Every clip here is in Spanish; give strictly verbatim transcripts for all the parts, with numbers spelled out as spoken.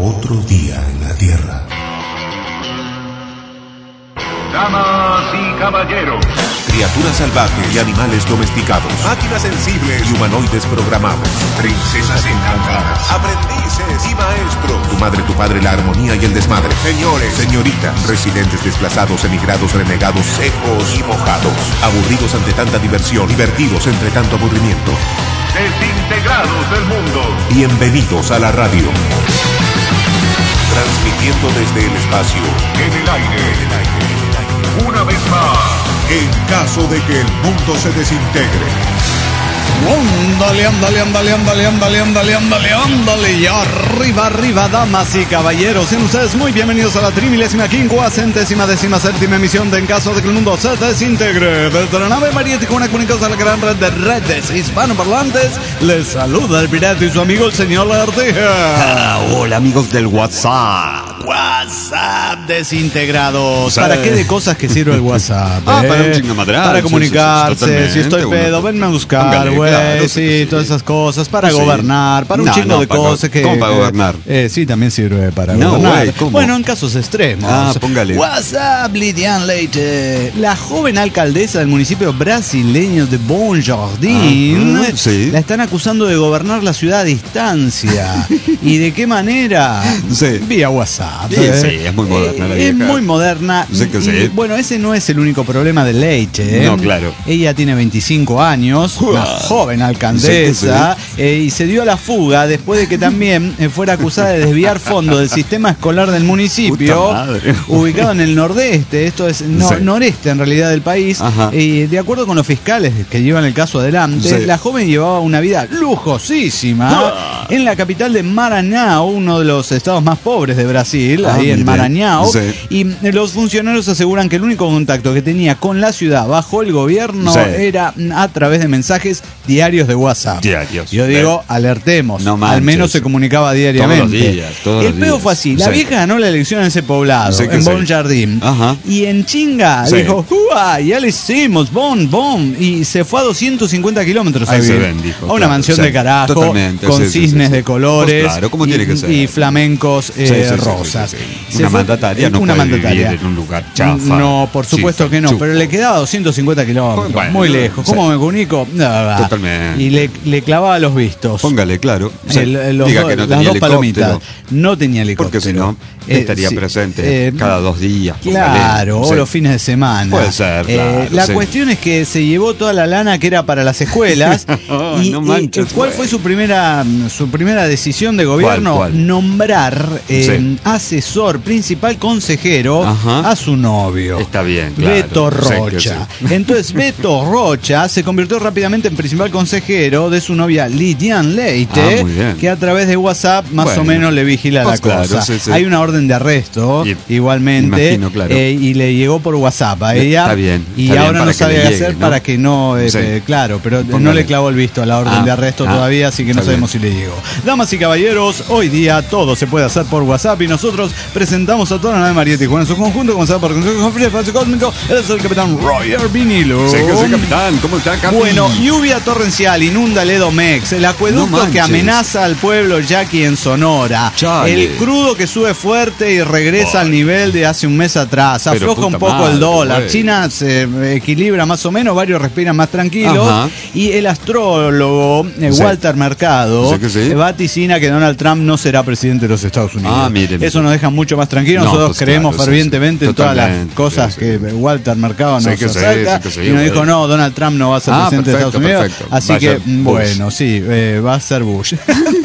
Otro día en la Tierra. Damas y caballeros, Criaturas salvajes y animales domesticados, máquinas sensibles y humanoides programados, princesas encantadas, aprendices y maestros, tu madre, tu padre, la armonía y el desmadre, señores, señoritas, residentes desplazados, emigrados, renegados, secos y mojados, aburridos ante tanta diversión, divertidos entre tanto aburrimiento, desintegrados del mundo. Bienvenidos a la radio. Transmitiendo desde el espacio, En el aire, en el aire, una vez más, en caso de que el mundo se desintegre. Ándale, ándale, ándale, ándale, ándale, ándale, ándale, ándale. Y arriba, arriba, damas y caballeros. Sean ustedes muy bienvenidos a la trimilésima, quincuagésima, décima séptima emisión de En caso de que el mundo se desintegre. Desde la nave mariética, una comunicación a la gran red de redes hispanoparlantes, les saluda el pirata y su amigo el señor Lagartija. Ah, hola amigos del WhatsApp. WhatsApp desintegrados. Sí. ¿Para qué de cosas que sirve el WhatsApp? Ah, eh? para un chingamadral. Para Sí, comunicarse, sí, sí, si estoy totalmente. pedo, venme a buscar, Póngale, güey. claro, Sí, sí, todas sí. esas cosas. Para Sí. gobernar, para un No, chingo no, de para cosas go- que. ¿cómo para gobernar? Eh, sí, también sirve para No, gobernar. güey, ¿cómo? Bueno, en casos extremos. Ah, póngale. WhatsApp, Lidiane Leite. La joven alcaldesa del municipio brasileño de Bom Jardim Ajá, sí. la están acusando de gobernar la ciudad a distancia. ¿Y de qué manera? Sí. Vía WhatsApp. Sí, eh. sí, es muy moderna la Eh, vieja. Es muy moderna. Sí que Y, sí. bueno, ese no es el único problema de Leite. ¿eh? No, claro. Ella tiene veinticinco años, una joven alcaldesa, eh, y se dio a la fuga después de que también eh, fuera acusada de desviar fondos del sistema escolar del municipio, Puta madre. ubicado en el nordeste, esto es no- Sí. noreste en realidad del país. Ajá. Y de acuerdo con los fiscales que llevan el caso adelante, Sí. la joven llevaba una vida lujosísima Ah. en la capital de Maranhão, uno de los estados más pobres de Brasil, Ah, ahí en mire. Maranhão. Sí. Y los funcionarios aseguran que el único contacto que tenía con la ciudad bajo el gobierno Sí. era a través de mensajes diarios de WhatsApp. Diarios. Yo digo, alertemos. No Al manches. menos se comunicaba diariamente. Todos los días, todos el los peo días. fue así. La Sí. vieja ganó la elección en ese poblado, Sí que en sí. Bom Jardim. Ajá. Y en chinga Sí. dijo, ¡Ua! Ya le hicimos, bom, bom. Y se fue a doscientos cincuenta kilómetros a Ahí se vivir. ven, dijo, a una claro. mansión Sí, de carajo, totalmente, con sí, sí, cisnes sí, sí. de colores. Pues claro, como y, tiene que ser. y flamencos eh, Sí, sí, sí, rosas. sí, sí, sí. Se Una fue- mandataria no una puede mandataria. vivir en un lugar chafa. No, por supuesto chifa, que no, chupo. pero le quedaba doscientos cincuenta kilómetros, Bueno, muy lejos. ¿Cómo sí. me comunico? Nada. Totalmente. Y le, le clavaba los vistos. Póngale, claro. Sí. El- los Diga do- que no las tenía dos palomitas. helicóptero. No tenía helicóptero. Porque si no, Eh, estaría sí, presente eh, cada dos días. Claro, póngale. o Sí. los fines de semana. Puede ser, Eh, claro, la sí. cuestión es que se llevó toda la lana que era para las escuelas. Oh, y, no y- manches, ¿cuál güey. fue su primera su primera decisión de gobierno? ¿Cuál, cuál? Nombrar eh, Sí. asesor, principal consejero Ajá. a su novio. Está bien, claro. Beto Sé que Rocha. sí. Entonces Beto Rocha se convirtió rápidamente en principal consejero de su novia Lidiane Leite, Ah, muy bien. que a través de WhatsApp más Bueno. o menos le vigila Pues la cosa. claro, sí, sí. Hay una orden de arresto, Y- igualmente, imagino, claro. eh, y le llegó por WhatsApp a ella. Está bien, y está bien ahora para no que sabe le qué llegue, hacer ¿no? para que no, eh, Sí. eh, claro, pero no Póngale. le clavó el visto a la orden Ah, de arresto ah, todavía, así que no está sabemos bien. si le llegó. Damas y caballeros, hoy día todo se puede hacer por WhatsApp y nosotros presentamos a toda la nave María Tijuana en su conjunto, comenzado por el Consejo de Espacio Cósmico. Él es el capitán Roger Vinilo. Sí que sí, capitán. ¿Cómo está, capi? Bueno, lluvia torrencial inunda el Edomex, el acueducto No manches. que amenaza al pueblo yaqui en Sonora, Chale. el crudo que sube fuerte y regresa al nivel de hace un mes atrás, Pero afloja un puta poco madre, el dólar, güey. China se equilibra más o menos, varios respiran más tranquilos, Ajá. y el astrólogo eh, Sí. Walter Mercado Sí que sí. eh, vaticina que Donald Trump no será presidente de los Estados Unidos. Ah, mire, mire. Eso nos deja mucho más tranquilos, No, nosotros pues creemos claro, sí, fervientemente sí. en todas las Totalmente, cosas sí, que sí. Walter Mercado Sí nos que sí, acerca, sí que sí, y nos güey. dijo, no, Donald Trump no va a ser Ah, presidente perfecto, de Estados Unidos, perfecto. así Va a que, ser Bush. bueno, sí, eh, va a ser Bush.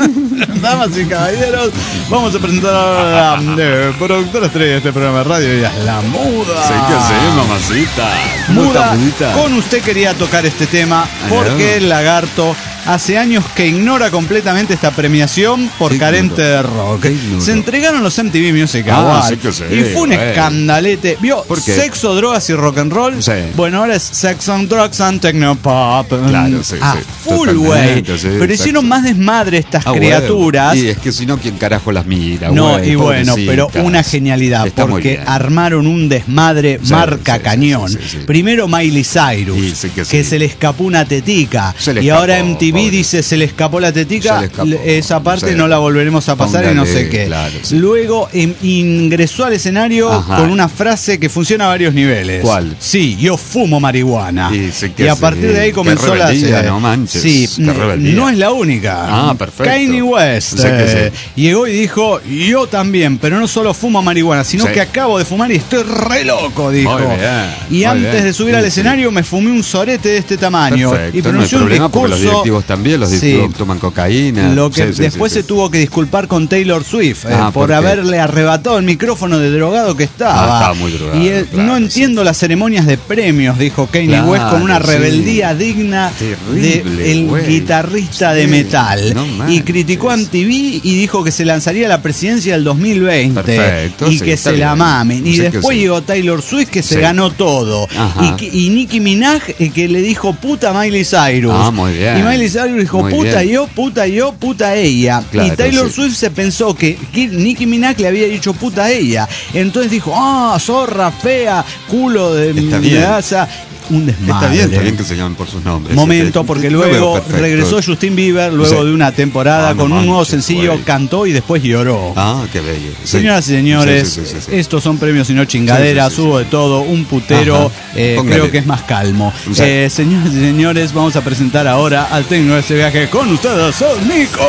Damas y caballeros, vamos a presentar ahora a la eh, productora estrella de este programa de radio, ella es la Muda. Sí que sí, mamacita. Muda, Mudita. con usted quería tocar este tema porque el lagarto hace años que ignora completamente esta premiación por ¿Qué carente ignoro? de rock. ¿Qué ignoro? Se entregaron los M T V Music Ah, Awards sí que sí, y fue un güey. escandalete. ¿Vio? ¿Por qué? Sexo, drogas y rock and roll. Sí. Bueno, ahora es Sex and Drugs and Technopop. Claro, sí, A sí, full, güey. totalmente, sí, Pero exacto. hicieron más desmadre estas Ah, criaturas. bueno. Y es que si no, ¿quién carajo las mira? No, güey? y bueno, pero Pobrecitas. una genialidad, Está muy porque bien. armaron un desmadre Sí, marca sí, cañón. sí, sí, sí. Primero Miley Cyrus, Sí, sí que que, sí. se le escapó una tetica, Se le y ahora escapó, M T V vi, pobre. dice, se le escapó la tetica. Se le escapó. Esa parte Sí. no la volveremos a pasar y no Póngale, sé qué. claro, sí. Luego em, ingresó al escenario Ajá. con una frase que funciona a varios niveles. ¿Cuál? Sí, yo fumo marihuana. Y sí que y a sí. partir de ahí Qué comenzó la... rebeldía, no manches, Sí, qué rebeldía. no es la única. Ah, perfecto. Kanye West Sí que eh, llegó y dijo, yo también, pero no solo fumo marihuana, sino Sí. que acabo de fumar y estoy re loco, dijo. Muy bien, y muy antes bien. de subir Sí, al sí. escenario me fumé un sorete de este tamaño. Perfecto, Y no hay pronunció un problema porque los discurso. directivos también, los Sí. directivos toman cocaína. Lo que Sí, sí, después sí, se sí. tuvo que disculpar con Taylor Swift eh, Ah, por ¿por qué? haberle arrebatado el micrófono de drogado que estaba. Ah, estaba muy drogado, y él, claro, no entiendo las ceremonias de premios, dijo Kanye Claro, West con una sí. rebeldía digna Terrible, de el güey. guitarrista de Sí, metal. no y manches. criticó a M T V y dijo que se lanzaría a la presidencia del dos mil veinte. Perfecto, y sí, que está se la bien. mamen. Y Sí que después sí. llegó Taylor Swift que se Sí. ganó todo. Ajá. Y, que- y Nicki Minaj eh, que le dijo puta a Miley Cyrus. Ah, muy bien. Y Miley Cyrus dijo Muy puta bien. yo, puta yo, puta ella. Claro, y Taylor sí. Swift se pensó que, que Nicki Minaj le había dicho puta a ella. Entonces dijo, ah, zorra, fea, culo de Está de bien. asa. Un desmadre. Está bien, está bien que se llamen por sus nombres. Momento, Sí, porque lo veo luego perfecto. regresó Justin Bieber, luego Sí. de una temporada Ah, no con un nuevo manches, sencillo, güey. cantó y después lloró. Ah, qué bello. Sí. Señoras y señores, Sí, sí, sí, sí, sí. estos son premios y no chingaderas, Sí, sí, sí, hubo sí. de todo, un putero, Ajá. eh, Póngale. creo que es más calmo. Sí. Eh, señoras y señores, vamos a presentar ahora al técnico de este viaje con ustedes, el Nico.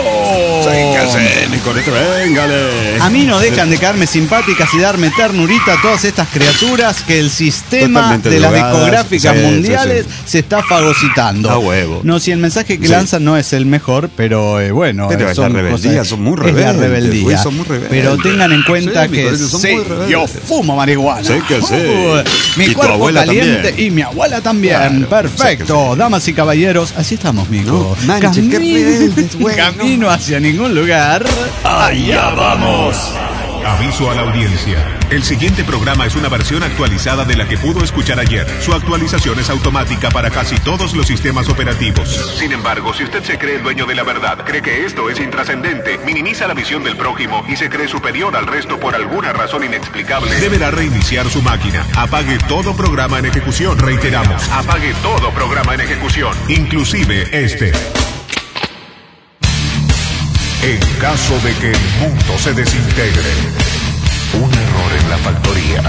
Véngase, Nicolete, véngale. A mí no dejan de caerme simpáticas y darme ternurita a todas estas criaturas que el sistema Totalmente de las drogadas. discográficas Sí, sí, mundiales sí. se está fagocitando. A huevo. No, si el mensaje que Sí. lanzan no es el mejor, pero eh, bueno. Pero eh, es la rebeldía, son muy Es la rebeldes, rebeldía. güey, son muy rebeldes. Pero tengan en cuenta Sí, mi que colegio, son sí, muy rebeldes. yo fumo marihuana. Sí que sí. Uh, mi Y tu cuerpo abuela caliente también. y mi abuela también. Claro, Perfecto. sí que sí. Damas y caballeros, así estamos, Mico. No, manche, qué rebeldes, güey, Camino hacia ningún lugar. Allá vamos. Aviso a la audiencia. El siguiente programa es una versión actualizada de la que pudo escuchar ayer. Su actualización es automática para casi todos los sistemas operativos. Sin embargo, si usted se cree el dueño de la verdad, cree que esto es intrascendente, minimiza la visión del prójimo y se cree superior al resto por alguna razón inexplicable, deberá reiniciar su máquina. Apague todo programa en ejecución. Reiteramos, apague todo programa en ejecución, inclusive este. En caso de que el mundo se desintegre, un error en la factoría.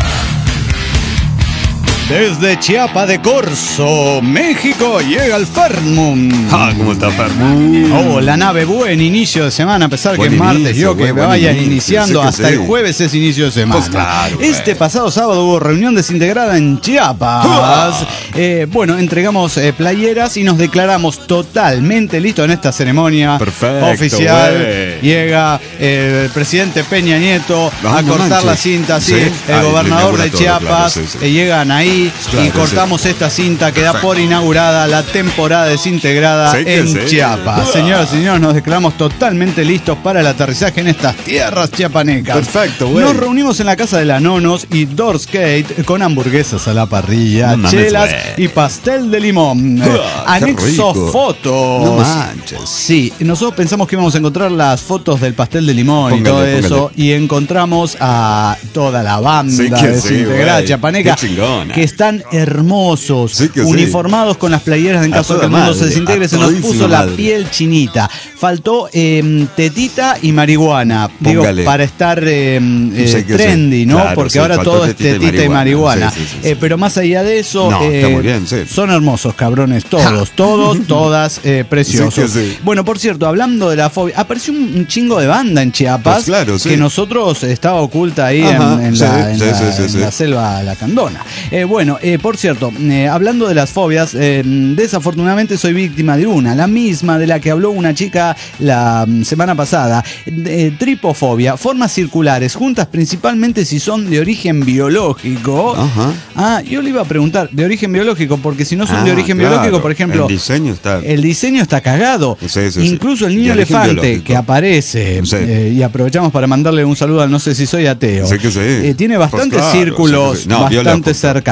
Desde Chiapa de Corzo, México, llega el Fermum. Ah, ¿cómo está, Fermú? Oh, la nave, buen inicio de semana, a pesar Buen que es martes, inicio, yo que buen- me buen vaya inicio, iniciando sí que hasta sí. el jueves es inicio de semana. Pues claro, este güey. pasado sábado hubo reunión desintegrada en Chiapas. Eh, bueno, entregamos eh, playeras y nos declaramos totalmente listos en esta ceremonia Perfecto, oficial. güey. Llega eh, el presidente Peña Nieto No, a no cortar manches. la cinta, así, Sí. el Ah, gobernador inaugura de todo, Chiapas, claro, sí, sí. eh, llegan ahí Claro, y cortamos esta cinta que da Perfecto. por inaugurada la temporada desintegrada Sí que en sí. Chiapas. Señoras y señores, nos declaramos totalmente listos para el aterrizaje en estas tierras chiapanecas. Perfecto, güey. Nos reunimos en la casa de la Nonos y Doorskate con hamburguesas a la parrilla, No mames, chelas güey. y pastel de limón. Eh, Ah, qué Anexo rico. fotos. No manches. Sí, nosotros pensamos que íbamos a encontrar las fotos del pastel de limón y Póngale, todo póngale. eso y encontramos a toda la banda Sí que sí, desintegrada güey. chiapaneca Qué chingona. que están hermosos, Sí que sí. uniformados con las playeras en A caso de toda que el mundo se madre, desintegre. a Se nos todísima puso la madre. piel chinita. Faltó eh, tetita y marihuana. Digo, Póngale. para estar eh, eh, Sí que sí. trendy, ¿no? Claro, Porque sí, ahora faltó todo es tetita y tetita y marihuana. marihuana. Sí, sí, sí, Eh, sí. pero más allá de eso, No, eh, está muy bien, sí. son hermosos, cabrones. Todos, todos, todas eh, preciosos. Sí que sí. Bueno, por cierto, hablando de la fobia, apareció un, un chingo de banda en Chiapas Pues claro, sí. que nosotros estaba oculta ahí Ajá, en, en sí, la, en sí, la- sí, sí, en sí. la selva lacandona. Eh, bueno, eh, por cierto, eh, hablando de las fobias, eh, desafortunadamente soy víctima de una, la misma de la que habló una chica la mm, semana pasada. Eh, tripofobia, formas circulares, juntas principalmente si son de origen biológico. Ajá. Ah, yo le iba a preguntar, de origen biológico, porque si no son de Ah, origen claro. biológico, por ejemplo, El diseño está. el diseño está cagado. Sí, sí, sí. Incluso el De niño origen elefante biológico. que aparece, Sí. eh, y aprovechamos para mandarle un saludo al no sé si soy ateo. Sí que sí. Eh, tiene Pues bastantes claro, círculos sí que sí. No, bastante biológico, cercanos.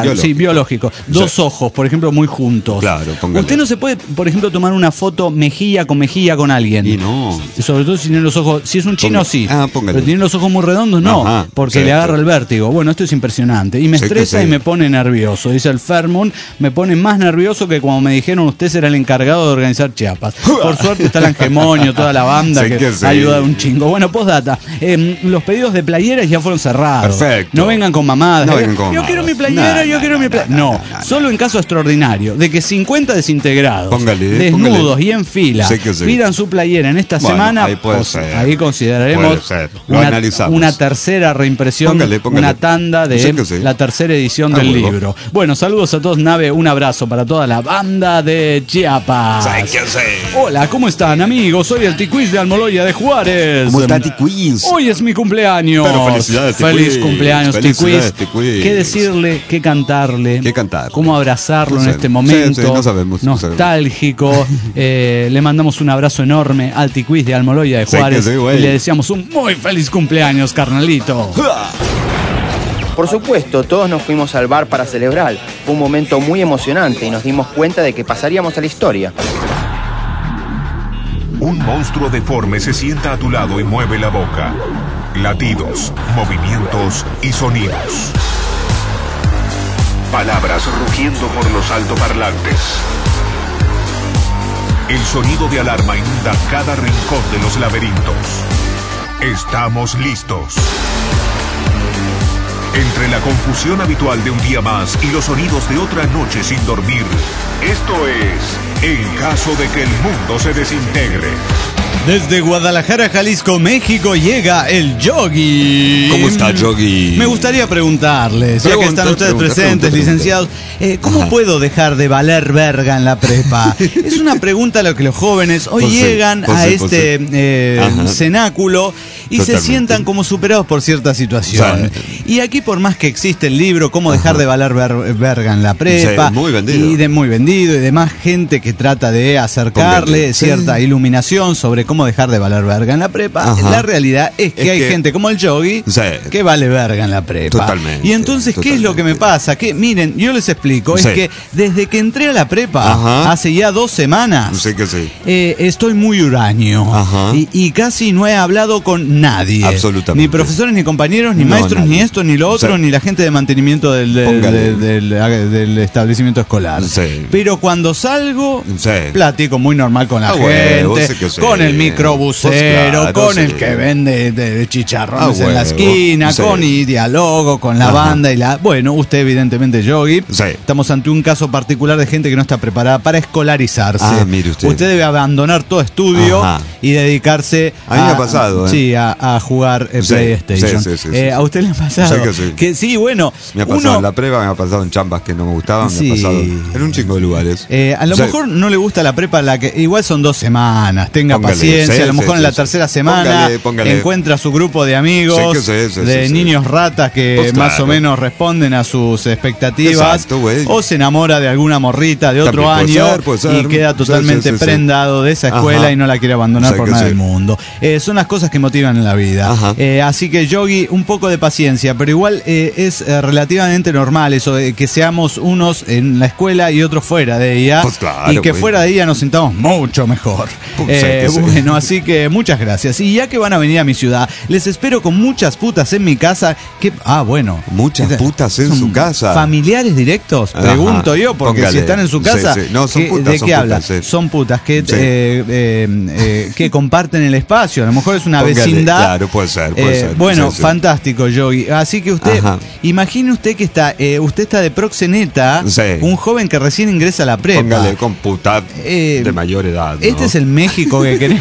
biológico. Sí, biológico. Dos sí. ojos, por ejemplo, muy juntos. Claro, póngale. Usted no se puede, por ejemplo, tomar una foto mejilla con mejilla con alguien. Y no. Sobre todo si tiene los ojos, si es un chino, Ponga. sí. Ah, póngale. Pero tiene los ojos muy redondos, no. Ajá, porque sí, le agarra sí. el vértigo. Bueno, esto es impresionante. Y me Sí estresa que sí. y me pone nervioso. Dice el Fermon, me pone más nervioso que cuando me dijeron usted será el encargado de organizar Chiapas. Por suerte está el Angemonio, toda la banda Sí que, que sí. ha ayudado un chingo. Bueno, postdata. Eh, los pedidos de playeras ya fueron cerrados. Perfecto. No vengan con mamadas. No Eh, vengan con yo mamadas. quiero mi playera, No, yo no, quiero no, mi playera. no, No, no, no, no. solo en caso extraordinario de que cincuenta desintegrados, Póngale, desnudos póngale. y en fila, Sí que sí. pidan su playera en esta Bueno, semana, ahí puede pues, ser. ahí consideraremos Puede ser. Lo una, analizamos. una tercera reimpresión, Póngale, póngale. una tanda de Sí que sí. la tercera edición Ah, del huevo. libro. Bueno, saludos a todos, Nave, un abrazo para toda la banda de Chiapas. Sí que sí. Hola, ¿cómo están, amigos? Soy el Tiquiz de Almoloya de Juárez. ¿Cómo está, Tiquiz? Hoy es mi cumpleaños. Pero felicidades, Feliz Tiquiz. cumpleaños, Felicidades, Tiquiz. Tiquiz. ¿Qué decirle? ¿Qué cantarle? ¿Qué cantarle? ¿Cómo abrazarlo No en sé. este momento? Sí, sí, no sabemos, no nostálgico. Eh, le mandamos un abrazo enorme al Tiquiz de Almoloya de Sí, Juárez. que sí, güey. Y le deseamos un muy feliz cumpleaños, carnalito. Por supuesto, todos nos fuimos al bar para celebrar. Fue un momento muy emocionante y nos dimos cuenta de que pasaríamos a la historia. Un monstruo deforme se sienta a tu lado y mueve la boca. Latidos, movimientos y sonidos. Palabras rugiendo por los altoparlantes. El sonido de alarma inunda cada rincón de los laberintos. Estamos listos. Entre la confusión habitual de un día más y los sonidos de otra noche sin dormir, esto es En caso de que el mundo se desintegre. Desde Guadalajara, Jalisco, México, llega el Yogi. ¿Cómo está, Yogi? Me gustaría preguntarles, ya que Pregunta, están ustedes pregunta, presentes, pregunta, licenciados, eh, ¿cómo Ajá. puedo dejar de valer verga en la prepa? Es una pregunta a lo que los jóvenes hoy Pues sí, llegan pues a sí, pues este sí. eh, Ajá. cenáculo y Totalmente. se sientan como superados por cierta situación. Sí. Y aquí, por más que existe el libro Cómo dejar Ajá. de valer ver- verga en la prepa, Sí, muy vendido. y de muy vendido y demás gente que trata de acercarle Póngale. cierta Sí. iluminación sobre cómo dejar de valer verga en la prepa, Ajá. la realidad es que Es hay que- gente como el Yogi Sí. que vale verga en la prepa. Totalmente, Y entonces, ¿qué es lo que me totalmente. pasa? Que miren, yo les explico, Sí. es que desde que entré a la prepa, Ajá. hace ya dos semanas, Sí que sí. eh, estoy muy huraño. Ajá. Y, y casi no he hablado con nadie. Absolutamente. Ni profesores, ni compañeros, ni No, maestros, nadie. ni esto, ni lo otro, Sí. ni la gente de mantenimiento del, del, Póngale. del- del- del establecimiento escolar. Sí. Pero cuando salgo, Sí. platico muy normal con la Ah, huevo, gente, sí que sí. con el microbusero, Pues claro, con sí. el que vende de, de chicharrones Ah, en la huevo, esquina, sí. con y diálogo con la Ajá. banda y la... Bueno, usted evidentemente, Yogi, Sí. estamos ante un caso particular de gente que no está preparada para escolarizarse. Ah, mire usted. debe abandonar todo estudio Ajá. y dedicarse A mí me ha pasado, ¿eh? Sí, a, a jugar eh, Sí, PlayStation. sí, sí, sí, Eh, sí. ¿A usted le ha pasado? Sí que sí. Que sí, bueno, Me ha pasado uno- en la prepa, me ha pasado en chambas que no me gustaban, Sí. me ha pasado en un chingo de lugares. Eh, a lo Sí. mejor no le gusta la prepa, la que igual son dos semanas, tenga Póngale, paciencia, sí, a lo sí, mejor en sí, la sí. tercera semana Póngale, póngale. encuentra su grupo de amigos, Sí, que sí, sí, de sí, sí. niños ratas que Pues más claro. o menos responden a sus expectativas, Exacto, güey. o se enamora de alguna morrita de otro También puede año ser, puede ser. y queda Sí, totalmente sí, sí, sí. prendado de esa escuela Ajá. y no la quiere abandonar Sí, por que nada sí. del mundo. Eh, son las cosas que motivan en la vida. Ajá. Eh, así que, Yogi, un poco de paciencia, pero igual eh, es eh, relativamente normal eso de que seamos unos en la escuela y otros fuera de ella, Pues claro, y que güey. fuera de ella nos sintamos mucho mejor. Pues Eh, sí que sí. bueno, así que muchas gracias. Y ya que van a venir a mi ciudad, les espero con muchas putas en mi casa. Que, ah, bueno. Muchas putas en ¿Son su casa. ¿Familiares directos? Ajá. Pregunto yo, porque Póngale. si están en su casa, Sí, sí. No, son ¿qué- putas, ¿de son qué putas, hablan? sí. Son putas que, Sí. eh, eh, eh, que comparten el espacio. A lo mejor es una Póngale, vecindad. claro, puede ser, puede Eh, ser. Bueno, Sí, sí. fantástico, Yogi. Así que usted, Ajá. imagine usted que está, eh, usted está de proxeneta, Sí. un joven que recién ingresa a la prepa. Póngale con puta Eh, de mayor edad. ¿no? Este es el México que queremos.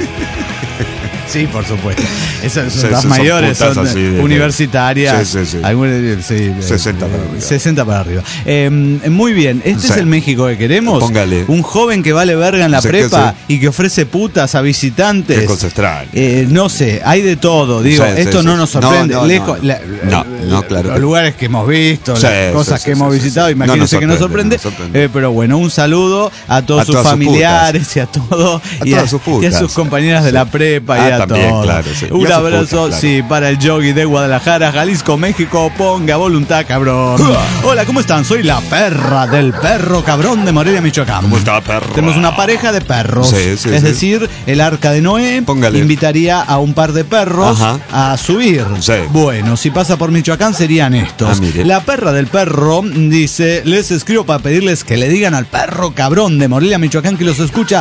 Sí, por supuesto. Esas son Sí, las son mayores, putas son así de- universitarias. Sí, sí, sí. Algunas, sí, sesenta para arriba. sesenta para arriba. Eh, muy bien, este Sí. es el México que queremos. Póngale. Un joven que vale verga en la Sí, que prepa sí. y que ofrece putas a visitantes. Qué cosa extraña. Eh, no sé, hay de todo. Digo, Sí, sí, esto sí. no nos sorprende. No, no, Lejos, no. la- No, no, claro. los lugares que hemos visto, Sí, las cosas sí, que sí, hemos sí, visitado, sí. imagínense No nos que nos sorprende. sorprende, nos sorprende. Eh, pero bueno, un saludo a todos A sus todas sus familiares y a todo A y, todas a, sus y a putas. sus compañeras de Sí. la prepa y Ah, a también, todos. claro, sí. Y Un a sus abrazo, putas, claro. sí, para el Yogi de Guadalajara, Jalisco, México. Ponga voluntad, cabrón. Hola, ¿cómo están? Soy la perra del perro cabrón de Morelia, Michoacán. ¿Cómo está, perro? Tenemos una pareja de perros. Sí, sí, es sí. decir, el arca de Noé Póngale. invitaría a un par de perros Ajá. a subir. Sí. Bueno, si pasa por Michoacán serían estos. Ah, mire. La perra del perro dice, les escribo para pedirles que le digan al perro cabrón de Morelia, Michoacán, que los escucha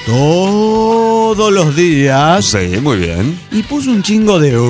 todos los días. Sí, muy bien. Y puso un chingo de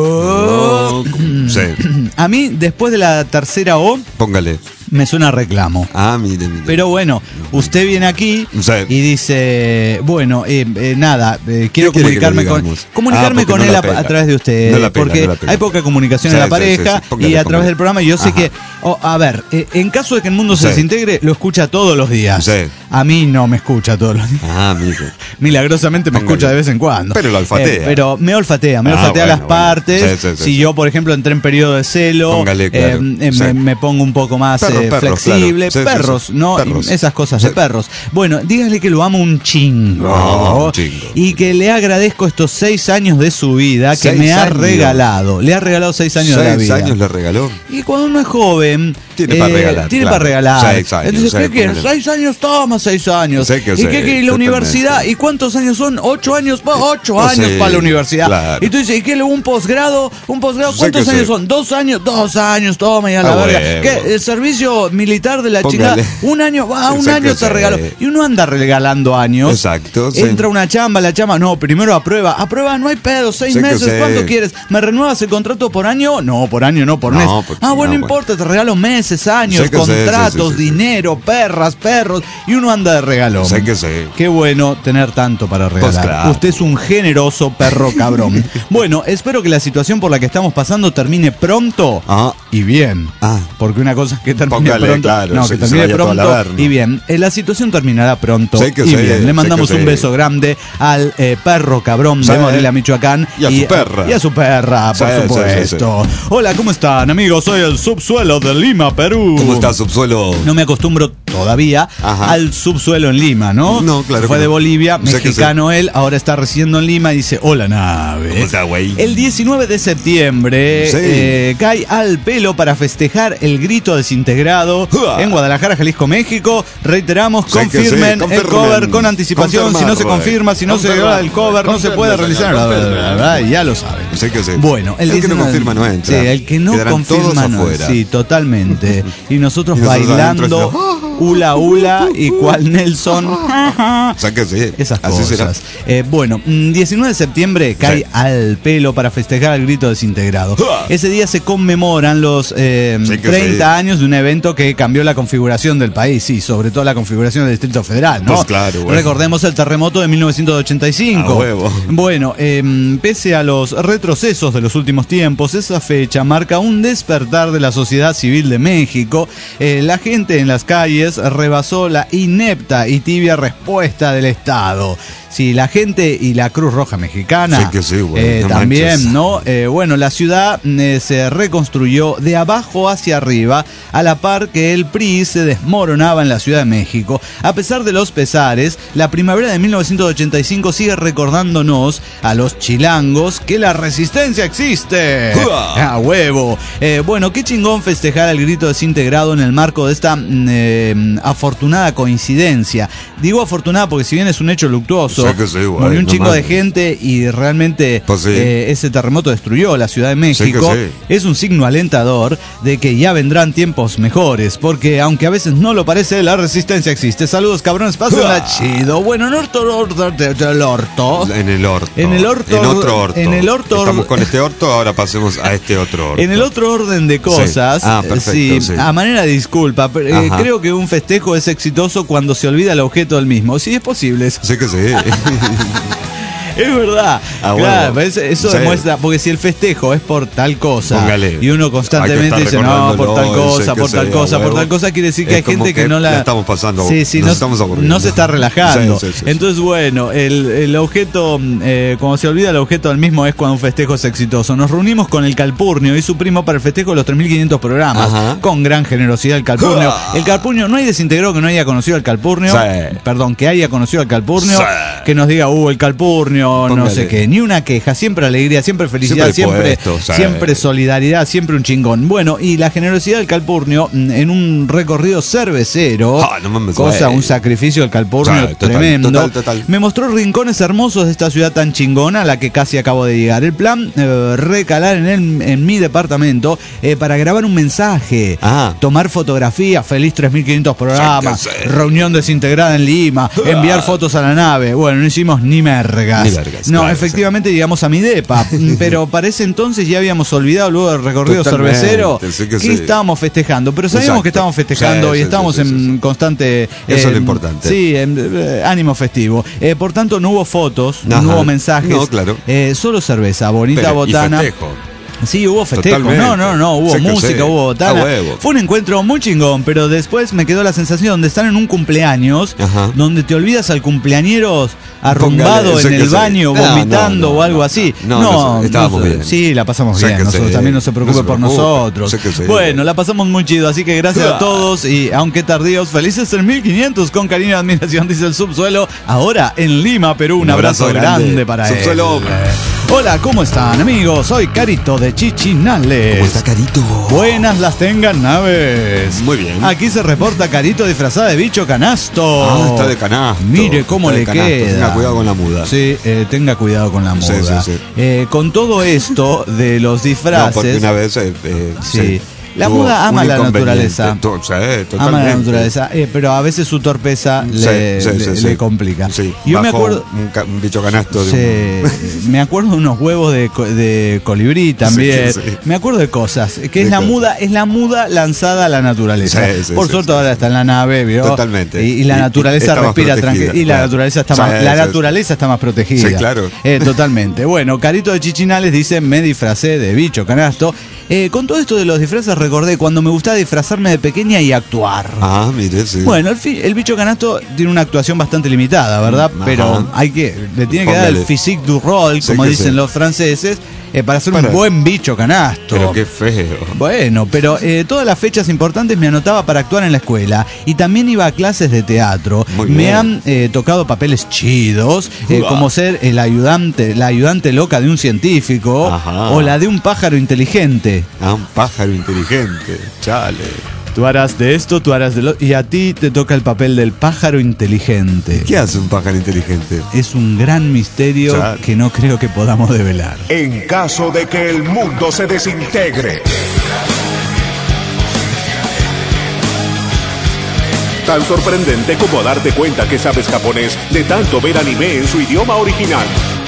O. No, sí. A mí, después de la tercera O, Póngale. me suena a reclamo. Ah, mire, mire. Pero bueno, usted viene aquí Sí. y dice, bueno, eh, eh, nada, eh, quiero ¿Qué quiere que comunicarme le con digamos? comunicarme Ah, porque con no él la a, pela. a través de usted, No la pela, porque no la pela. hay poca comunicación Sí, en la sí, pareja sí, sí. Póngale, y a póngale. través del programa yo sé Ajá. que, oh, a ver, eh, en caso de que el mundo se Sí. desintegre, lo escucha todos los días. Sí. A mí no me escucha todos los días. Ah, mire. Milagrosamente me Póngale. escucha de vez en cuando. Pero lo olfatea. Eh, pero me olfatea, me Ah, olfatea bueno, las bueno. partes. Sí, sí, sí, si sí. yo, por ejemplo, entré en periodo de celo, Póngale, claro. eh, eh, Sí. me, me pongo un poco más Perros, eh, perros, flexible. claro. Sí, sí, perros, sí. ¿no? Perros. Esas cosas Sí. de perros. Bueno, dígale que lo amo un chingo. Oh, un chingo. Y que le agradezco estos seis años de su vida que Seis me ha años. regalado. Le ha regalado seis años de la Seis vida. años le regaló. Y cuando uno es joven, Tiene para regalar, Tiene claro. para regalar. Seis años, Entonces, sí, ¿qué quieres? póngale. Seis años, toma seis años. Sé que ¿Y sí, qué quieres? ¿Y la totalmente. universidad? ¿Y cuántos años son? ¿Ocho años? Pa- Ocho No años sé, para la universidad. claro. Y tú dices, ¿y qué? ¿Un posgrado? ¿Un posgrado? Sé ¿Cuántos que años sí. son? ¿Dos años? Dos años, toma y a la Ah, verga. huevo. ¿Qué? ¿El servicio militar de la Póngale. chica? Un año, va, un Sé año que te sí. regaló. Y uno anda regalando años. Exacto, sí. Entra una chamba, la chamba, no, primero aprueba. Aprueba, no hay pedo, seis Sé que meses, sí. ¿cuánto quieres? ¿Me renuevas el contrato por año? No, por año, no, por No, mes. por- ah, bueno, no, no importa, te regalo meses, años, Sé que sí, sí, contratos, sí, sí, sí. dinero, perras, perros, y uno anda de regalo. Sé que sí. Qué bueno tener tanto para regalar. Pues claro. Usted es un generoso perro cabrón. Bueno, espero que la situación por la que estamos pasando termine pronto Ah. y bien. Ah. Porque una cosa es que termine Póngale, pronto. claro, no, sí, que que se termine vaya todo al pronto averno. y bien. Eh, la situación terminará pronto Sé que y sí, bien. Le sé mandamos que un sí. beso grande al eh, perro cabrón Sí. de Morelia, Michoacán. Y a su perra. Y a su perra, por Sí, sí, supuesto. sí, Hola, ¿cómo están, amigos? Soy el subsuelo de Lima, Perú. ¿Cómo está, subsuelo? No me acostumbro todavía Ajá. al subsuelo en Lima, ¿no? No, claro Fue que de no. Bolivia, Sé que mexicano él, ahora está residiendo en Lima y dice, hola nave. ¿Cómo está, güey? El diecinueve de septiembre Sí. eh, cae al pelo para festejar el grito desintegrado ¡Uah! en Guadalajara, Jalisco, México. Reiteramos, Sé que sí, confirmen el confirmen. cover con anticipación. Si no se Confirmado, confirma, si no se confirmado. da el cover, no se puede Confirme, realizar. señor, La confirme. verdad, ya lo saben. Sé que sí. Bueno, el, El que no diecinueve confirma no entra. Sí, el que no Quedarán confirma todos no. afuera. Sí, totalmente. Y nosotros Y nosotros bailando adentro, hula hula y cual Nelson. Sé que sí. Esas Así cosas. será. Eh, bueno, mm, diecinueve de septiembre cae Sí. al pelo para festejar el grito desintegrado. ¡Uah! Ese día se conmemoran los eh, Sí que treinta sí. años de un evento que cambió la configuración del país, sí, sobre todo la configuración del Distrito Federal, ¿no? Pues claro, bueno. Recordemos el terremoto de mil novecientos ochenta y cinco. A huevo. Bueno, eh, pese a los retrocesos de los últimos tiempos, esa fecha marca un despertar de la sociedad civil de México. Eh, la gente en las calles rebasó la inepta y tibia respuesta del Estado. Sí, la gente y la Cruz Roja Mexicana Sí que sí, güey, eh, no también, manches. ¿no? Eh, bueno, la ciudad eh, se reconstruyó de abajo hacia arriba, a la par que el P R I se desmoronaba en la Ciudad de México. A pesar de los pesares, la primavera de mil novecientos ochenta y cinco sigue recordándonos a los chilangos que la resistencia existe. ¡Uah! ¡A huevo! Eh, bueno, qué chingón festejar el grito desintegrado en el marco de esta mm, eh, afortunada coincidencia. Digo afortunada porque si bien es un hecho luctuoso, Sé que sí, güey, murió un no chingo de mames. gente y realmente Pues sí. eh, ese terremoto destruyó la Ciudad de México. Sí que sí. Es un signo alentador de que ya vendrán tiempos mejores, porque aunque a veces no lo parece, la resistencia existe. Saludos, cabrones, pásenla chido. Bueno, en orto, orto, orto, el orto. En el orto. En el orto- En otro orto. en el orto- Estamos con este orto, ahora pasemos a este otro orto. En el otro orden de cosas, Sí. Ah, perfecto, sí, sí. a manera de disculpa, pero, eh, Ajá. creo que un festejo es exitoso cuando se olvida el objeto del mismo. Sí, es posible. Sé que sí. Es verdad. Ah, claro, bueno. eso, eso Sí. demuestra, porque si el festejo es por tal cosa, Póngale. y uno constantemente Hay que dice, estar no, por tal recordándolo, cosa, ese por que tal sea, cosa, por huevo. tal cosa, quiere decir que Es hay gente como que, que no la... la estamos pasando, Sí, sí, nos no, estamos aburriendo. no se está relajando. Sí, sí, sí, Entonces, bueno, el, el objeto, eh, como se olvida, el objeto del mismo es cuando un festejo es exitoso. Nos reunimos con el Calpurnio y su primo para el festejo de los tres mil quinientos programas. Ajá. Con gran generosidad el Calpurnio. El Calpurnio, no hay desintegrado que no haya conocido al Calpurnio. Sí. Perdón, que haya conocido al Calpurnio. Sí. Que nos diga, uh, el Calpurnio, no Póngale. sé qué. Ni una queja, siempre alegría, siempre felicidad, Siempre siempre, puesto, sí. siempre solidaridad, siempre un chingón. Bueno, y la generosidad del Calpurnio mm, en un recorrido cervecero, Ah, no mames, cosa, güey. un sacrificio del Calpurnio Sí, total, tremendo. total, total. Me mostró rincones hermosos de esta ciudad tan chingona a la que casi acabo de llegar. El plan, eh, recalar en, el, en mi departamento eh, para grabar un mensaje, Ah. tomar fotografías, feliz tres mil quinientos programas, Sí, que sí. reunión desintegrada en Lima, enviar fotos a la nave. Bueno, no hicimos ni mergas. Ni vergas, no, claro, efectivamente llegamos a mi depa, pero para ese entonces ya habíamos olvidado luego del recorrido Totalmente, cervecero sí que que sí. estábamos festejando, pero sabíamos Exacto. que estábamos festejando Sí, y sí, estábamos sí, sí, en sí, sí. constante... Eso es eh, lo importante. Sí, en, eh, ánimo festivo. Eh, por tanto, no hubo fotos, Ajá. no hubo mensajes. No, claro. Eh, solo cerveza, bonita Pero, y botana. festejo. Sí, hubo festejo. Totalmente. No, no, no, hubo Sí que música, sí. hubo botana. A huevo. Fue un encuentro muy chingón, pero después me quedó la sensación de estar en un cumpleaños Ajá. donde te olvidas al cumpleañeros arrumbado Póngale, sí en que el sí. baño, No, vomitando no, no, o algo no, así. no, no, no, estábamos sé. bien. Sí, la pasamos Sí bien. que Nosotros sí. también no se preocupe No se por preocupe. nosotros. Sí que sí. Bueno, la pasamos muy chido, así que gracias a todos y aunque tardíos, felices tres mil quinientos con cariño y admiración, dice el Subsuelo. Ahora en Lima, Perú, un, Un abrazo, abrazo grande, grande para Subsuelo. él. Hola, ¿cómo están, amigos? Soy Carito de Chichinales. ¿Cómo está, Carito? Buenas las tengan naves. Muy bien. Aquí se reporta Carito disfrazada de bicho canasto. Ah, está de canasto. Mire cómo Está de le canasto. queda. Tenga cuidado con la muda. Sí, eh, tenga cuidado con la Sí, muda. sí, sí. Eh, con todo esto de los disfraces. No, porque una vez. Eh, eh, Sí. La tuvo muda ama un la inconveniente. naturaleza. To- sí, totalmente. Ama la naturaleza, eh, pero a veces su torpeza Sí, le, sí, le- sí, le sí. complica. Sí, Yo me bajó acuerdo. Un, ca- un bicho canasto. De Sí, me acuerdo de unos huevos de, co- de colibrí también. Sí, sí. Me acuerdo de cosas. Que es De la cosas. muda, es la muda lanzada a la naturaleza. Sí, sí, Por sí, suerte sí, ahora sí. está en la nave, ¿vio? Totalmente. Y, y la Y- naturaleza y está más respira protegida, tranquila. Y la claro. naturaleza está Sí, más, la sí, naturaleza está más protegida. Sí, claro. Eh, totalmente. Bueno, Carito de Chichinales dice, me disfracé de bicho canasto. Eh, con todo esto de los disfraces recordé cuando me gustaba disfrazarme de pequeña y actuar. Ah, mire, sí. Bueno, el, fi- el bicho canasto tiene una actuación bastante limitada, ¿verdad? Ajá. Pero hay que le tiene que dar el Póngale. physique du rôle, Sí como que dicen sí. los franceses, eh, para ser Para- un buen bicho canasto. Pero qué feo. Bueno, pero eh, todas las fechas importantes me anotaba para actuar en la escuela y también iba a clases de teatro. Muy me bien. han eh, tocado papeles chidos, eh, Uah. como ser el ayudante, la ayudante loca de un científico Ajá. o la de un pájaro inteligente. Ah, un pájaro inteligente. Chale. Tú harás de esto, tú harás de lo... Y a ti te toca el papel del pájaro inteligente. ¿Qué hace un pájaro inteligente? Es un gran misterio Claro. que no creo que podamos develar. En caso de que el mundo se desintegre. Tan sorprendente como darte cuenta que sabes japonés de tanto ver anime en su idioma original.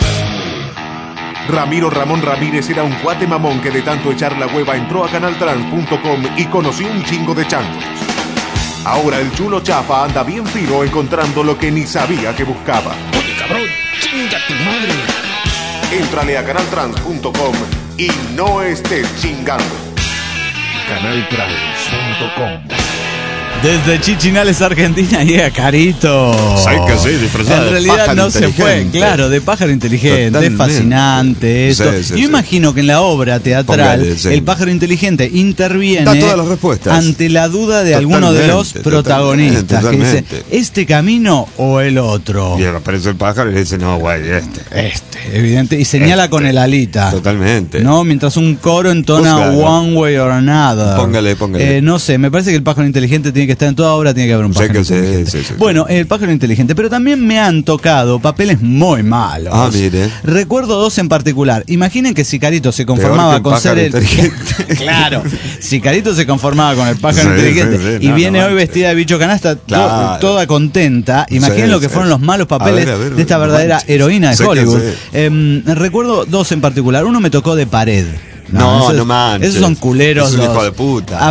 Ramiro Ramón Ramírez era un cuate mamón que de tanto echar la hueva entró a canaltrans punto com y conoció un chingo de changos. Ahora el chulo chafa anda bien fino encontrando lo que ni sabía que buscaba. Oye, cabrón, chinga tu madre. Éntrale a canaltrans punto com y no estés chingando. canaltrans punto com. Desde Chichinales, Argentina, llega Carito. Sí, que sí, disfrazado En de realidad pájaro no se fue, inteligente. claro, de pájaro inteligente, es Totalmente. fascinante esto. Sí, sí, Yo sí. imagino que en la obra teatral Póngale, sí. el pájaro inteligente interviene Da todas las respuestas. ante la duda de alguno de los Totalmente, protagonistas que dice, totalmente. ¿este camino o el otro? Y aparece el pájaro y le dice, no, güey, este. Este, evidente, y señala Este. con el alita. Totalmente. No, mientras un coro entona Pues claro. one way or another. Póngale, póngale. Eh, no sé, me parece que el pájaro inteligente tiene que estar en toda obra, tiene que haber un Sí, pájaro que sí, inteligente. sí, sí, sí. Bueno, el pájaro inteligente, pero también me han tocado papeles muy malos. Ah, mire. Recuerdo dos en particular. Imaginen que si Carito se Peor conformaba que un con ser pájaro el. inteligente. Claro. Si Carito se conformaba con el pájaro Sí, inteligente sí, sí, y no, viene no hoy manches. vestida de bicho canasta, to- Claro. toda contenta. Imaginen Sí, lo que sí. fueron los malos A papeles ver, a ver, de esta no verdadera manches. heroína de Sí que Hollywood. sí. Em, recuerdo dos en particular. Uno me tocó de pared. No, esos- no manches. Esos son culeros. Es un los- hijo de puta. A ver,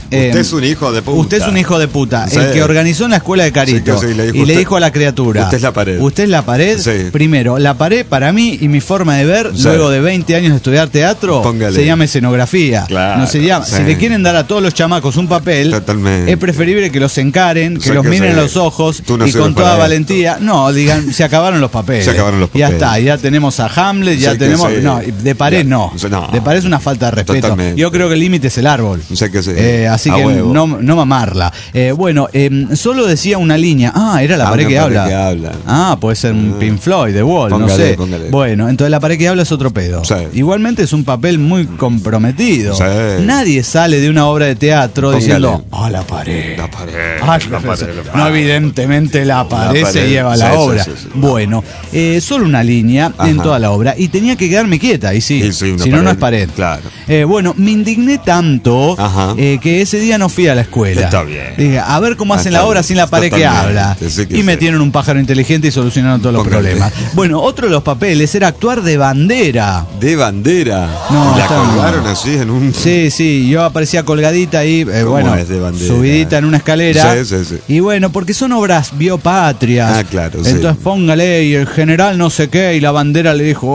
Eh, usted es un hijo de puta. Usted es un hijo de puta. Sí. El que organizó en la escuela de Carito. Sí, que sí, le dijo y le usted- dijo a la criatura. usted es la pared. Usted es la pared. Sí. Primero, la pared para mí y mi forma de ver, Sí. luego de veinte años de estudiar teatro, Póngale. se llama escenografía. Claro, No se llama. sí. Si le quieren dar a todos los chamacos un papel, Totalmente. es preferible que los encaren, que Sí, los que miren sí. a los ojos Tú no y sirves con toda para valentía. No, digan, se acabaron los papeles. Se acabaron los Ya papeles. está, ya tenemos a Hamlet, ya Sí, que tenemos. sí. No, de pared Ya. no. No. De pared es una falta de respeto. Totalmente. Yo creo que el límite es el árbol. Sé que sí. Eh, así A que huevo. no, no mamarla. Eh, bueno, eh, solo decía una línea. Ah, era la Ah, pared, una que, pared habla. que habla. Ah, puede ser un Ah. Pink Floyd, The Wall, no Póngale, sé. póngale. Bueno, entonces la pared que habla es otro pedo. Sí. Igualmente es un papel muy comprometido. Sí. Nadie sale de una obra de teatro Póngale. diciendo, ah, la pared. La pared. Ah, la pared, la no, pared. evidentemente la pared, pared. se lleva la Sí, sí, obra. sí, sí. Bueno, eh, solo una línea Ajá. en toda la obra y tenía que quedarme quieta, y sí, Y sí, una si no, no pared, es pared. claro. Eh, bueno, me indigné tanto Ajá. eh, que ese día no fui a la escuela. Está bien. Dije, a ver cómo Ah, hacen está la obra bien. sin la pared que Totalmente, habla. sí que Y sí. metieron un pájaro inteligente y solucionaron todos los Póngale. problemas. Bueno, otro de los papeles era actuar de bandera. De bandera. No, la está colgaron bien. así en un. Sí, sí, yo aparecía colgadita ahí, eh, ¿Cómo bueno, es de bandera? subidita en una escalera. Sí, sí, sí. Y bueno, porque son obras biopatrias. Ah, claro, sí. Entonces póngale, y el general no sé qué, y la bandera le dijo,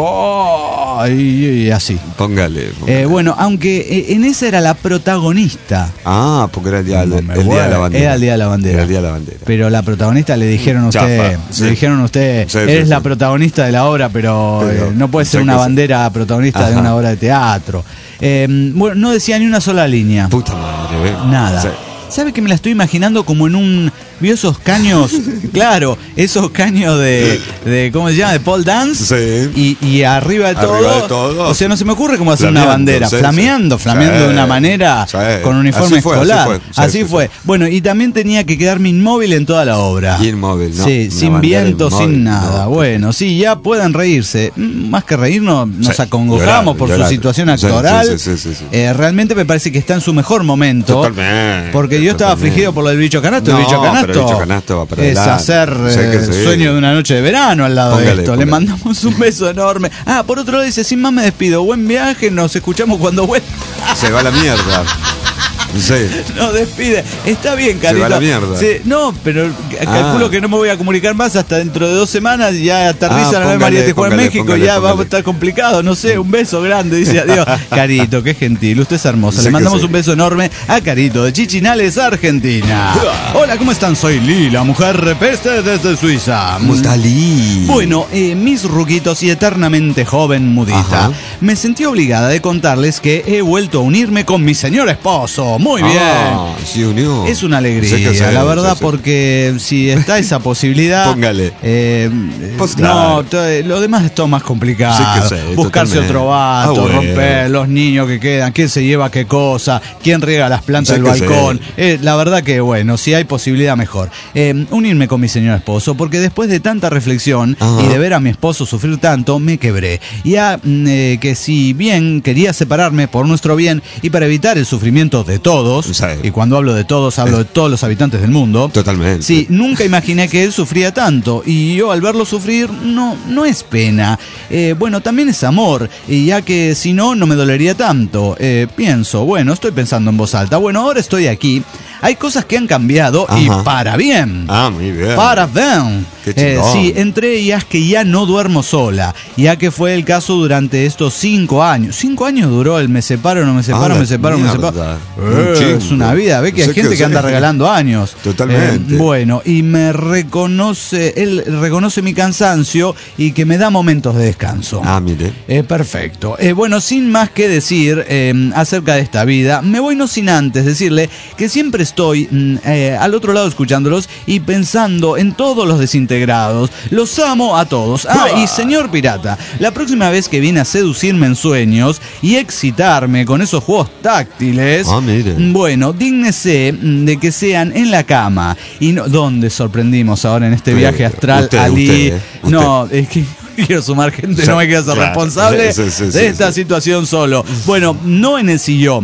oh, y, y así. Póngale. póngale. Eh, bueno, aunque eh, en esa era la protagonista. Ah, porque era el día, No el, me el día de huele. la bandera. Era el día de la bandera. Era el día de la bandera. Pero la protagonista le dijeron a usted, Chafa, sí. le dijeron a usted, Sí, eres sí, la sí. protagonista de la obra, pero, Pero, eh, no puede ser sé una que sí. bandera protagonista de Ajá. una obra de teatro. Eh, bueno, no decía ni una sola línea. Puta madre, ¿ves? Nada. Sí. ¿Sabe que me la estoy imaginando como en un... ¿Vio esos caños? Claro, esos caños de, de... ¿Cómo se llama? De pole dance. Sí. Y, y arriba de todo... Arriba de todo. O sea, no se me ocurre cómo hacer una Flameando, bandera. sí, flameando, sí. flameando Sí. de una manera Sí. con uniforme Así fue, así escolar. fue. Sí, Así sí, fue. sí. Bueno, y también tenía que quedarme inmóvil en toda la obra. Inmóvil, ¿no? Sí, Una sin bandera viento, inmóvil, sin nada. no. Bueno, sí, ya puedan reírse. Mm, Más que reírnos, nos Sí, acongojamos llorar, por llorar. su situación Sí, actoral. sí, sí, sí, sí, sí. Eh, realmente me parece que está en su mejor momento. Totalmente. Porque yo estaba totalmente. afligido por lo del bicho canasto. No, el bicho canasto, pero el bicho canasto va para es adelante. hacer Sí, que eh, sí. sueño de una noche de verano al lado de Póngale, esto. póngale. Le mandamos un beso enorme. Ah, por otro lado dice, sin más me despido. Buen viaje, nos escuchamos cuando vuelva. Se va a la mierda. Sí. Nos despide. Está bien, Se Carito. va a la mierda. Sí, no, pero c- calculo Ah. que no me voy a comunicar más hasta dentro de dos semanas. Ya aterriza Ah, la nueva póngale, María Tijuana en póngale, México. póngale, Ya va a póngale. estar complicado. No sé, un beso grande, dice adiós. Carito, qué gentil. Usted es hermoso. Sí Le que mandamos sí. un beso enorme a Carito de Chichinales, Argentina. Hola, ¿cómo están? Soy Lila, mujer repeste desde Suiza. Mustalí. Bueno, eh, mis ruquitos y eternamente joven mudita, Ajá. me sentí obligada de contarles que he vuelto a unirme con mi señor esposo. Muy bien. Ah, se unió. Es una alegría, Sí que sí, la verdad, sí, sí. porque si está esa posibilidad. Póngale. eh, Pues no, claro. to- lo demás es todo más complicado. Sí que sí, Buscarse totalmente. otro vato, Ah, bueno. romper, los niños que quedan, quién se lleva qué cosa, quién riega las plantas Sí del que sí. balcón. Eh, la verdad que, bueno, si hay posibilidad, mejor. Eh, unirme con mi señor esposo, porque después de tanta reflexión Ajá. y de ver a mi esposo sufrir tanto, me quebré. Ya mm, eh, que si bien quería separarme por nuestro bien y para evitar el sufrimiento de todos, Sí. y cuando hablo de todos, hablo de todos los habitantes del mundo. Totalmente. Sí, nunca imaginé que él sufría tanto y yo al verlo sufrir no, no es pena. Eh, bueno, también es amor, y ya que si no, no me dolería tanto. Eh, pienso, bueno, estoy pensando en voz alta. Bueno, ahora estoy aquí. Hay cosas que han cambiado y Ajá. para bien. Ah, muy bien. Para bien. Qué Eh, chingón. sí, entre ellas que ya no duermo sola, ya que fue el caso durante estos cinco años. Cinco años duró el me separo, no me separo, Ah, me separo, me mierda. separo. Un Eh, chingo. es una vida, ve que hay Sé gente que, que anda sí. regalando años. Totalmente. Eh, bueno, y me reconoce, él reconoce mi cansancio y que me da momentos de descanso. Ah, mire. Eh, perfecto. Eh, bueno, sin más que decir eh, acerca de esta vida, me voy no sin antes decirle que siempre estoy mm, eh, al otro lado escuchándolos y pensando en todos los desintegrados. Los amo a todos. Ah, y señor pirata, la próxima vez que viene a seducirme en sueños y excitarme con esos juegos táctiles, Ah, mire. bueno, dígnese mm, de que sean en la cama. Y no, ¿dónde sorprendimos ahora en este Sí, viaje astral, usted, Ali? usted, usted. No, es que quiero sumar gente, Sí, no me quiero ser claro. responsable Sí, sí, sí, de sí, esta sí. situación solo. Bueno, no en el sillón,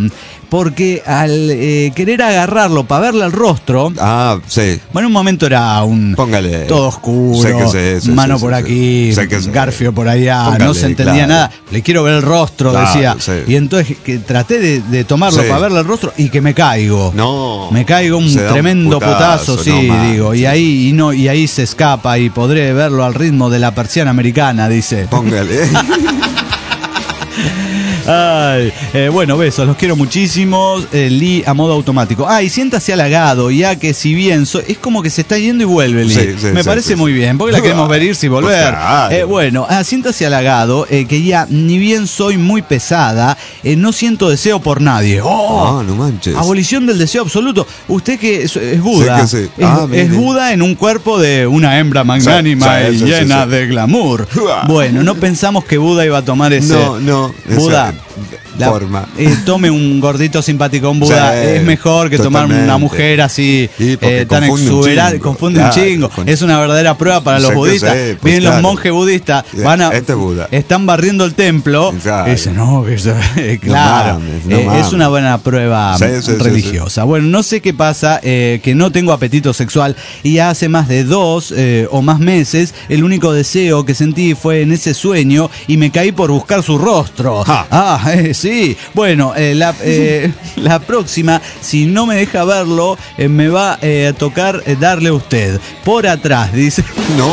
porque al eh, querer agarrarlo para verle el rostro, Ah, sí. bueno, un momento era un Póngale. todo oscuro, Sé que sé, sé, mano sé, por sé, aquí, sé que sé. garfio por allá, Póngale, no se entendía claro. nada. Le quiero ver el rostro, Claro, decía. sí. Y entonces que traté de, de tomarlo Sí. para verle el rostro y que me caigo. No. Me caigo un Se da un tremendo putazo, putazo, sí, no manches. digo, y ahí y no y ahí se escapa y podré verlo al ritmo de la persiana americana, dice. Póngale. Ay, eh, bueno, besos, los quiero muchísimo. Eh, Lee a modo automático. Ah, y siéntase halagado, ya que si bien so- es como que se está yendo y vuelve, Lee. Sí, sí, Me sí, parece sí, muy sí. bien, porque la queremos ver irse y volver. Claro. Eh, bueno, ah, siéntase halagado, eh, que ya ni bien soy muy pesada, eh, no siento deseo por nadie. ¡Oh! Ah, no manches. Abolición del deseo absoluto. Usted que es, es Buda. Sí que sí. Es, Ah, es mire. Buda en un cuerpo de una hembra magnánima Sí, sí, y sí, sí, llena sí. de glamour. Uah. Bueno, no pensamos que Buda iba a tomar ese. No, no. Buda. esa La- forma. eh, tome un gordito simpático en Buda. Sí, es mejor que tomar totalmente. una mujer así Sí, porque eh, tan confunde un exuberante. chingo. Confunde Claro, un chingo. con- Es una verdadera prueba para Sé los que budistas. sé, pues Vienen los claro. monjes budistas, van a, Este es Buda. están barriendo el templo. Exacto. Y dicen, no, que eso- eh, claro. mames, no eh, es mames. una buena prueba Sí, sí, sí, religiosa. Bueno, no sé qué pasa, eh, que no tengo apetito sexual y ya hace más de dos eh, o más meses el único deseo que sentí fue en ese sueño y me caí por buscar su rostro. Ja. Ah, eh, sí. Bueno, eh, la, eh, la próxima, si no me deja verlo, eh, me va eh, a tocar eh, darle a usted. Por atrás, dice. No.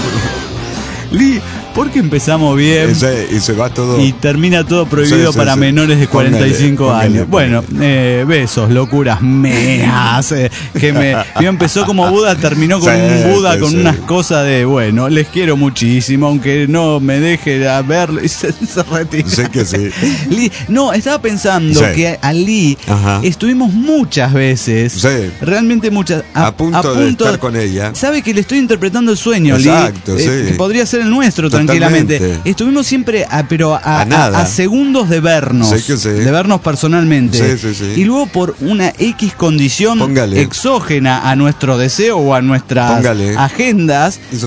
Lee, ¿por qué empezamos bien? Ese- y se va todo. Y termina todo prohibido Sí, sí, para sí. menores de Póngale, cuarenta y cinco póngale, años. Bueno, eh, besos, locuras meas. eh, que me yo empezó como Buda, terminó con Sí, un Buda sí, con sí. unas cosas de, bueno, les quiero muchísimo, aunque no me deje a verlo y se, se retira. Sé que sí. Lee, no, estaba pensando Sí. que a Lee Ajá. estuvimos muchas veces, Sí. realmente muchas, A punto de estar con ella. Sabe que le estoy interpretando el sueño, Exacto, Lee. Eh, sí. que podría ser el nuestro, Totalmente. tranquilamente. Estuvimos siempre, a, pero a, A nada. a- a segundos de vernos, Sé que sí. de vernos personalmente. Sí, sí, sí. Y luego por una X condición Póngale. exógena a nuestro deseo o a nuestras Póngale. agendas, Eso-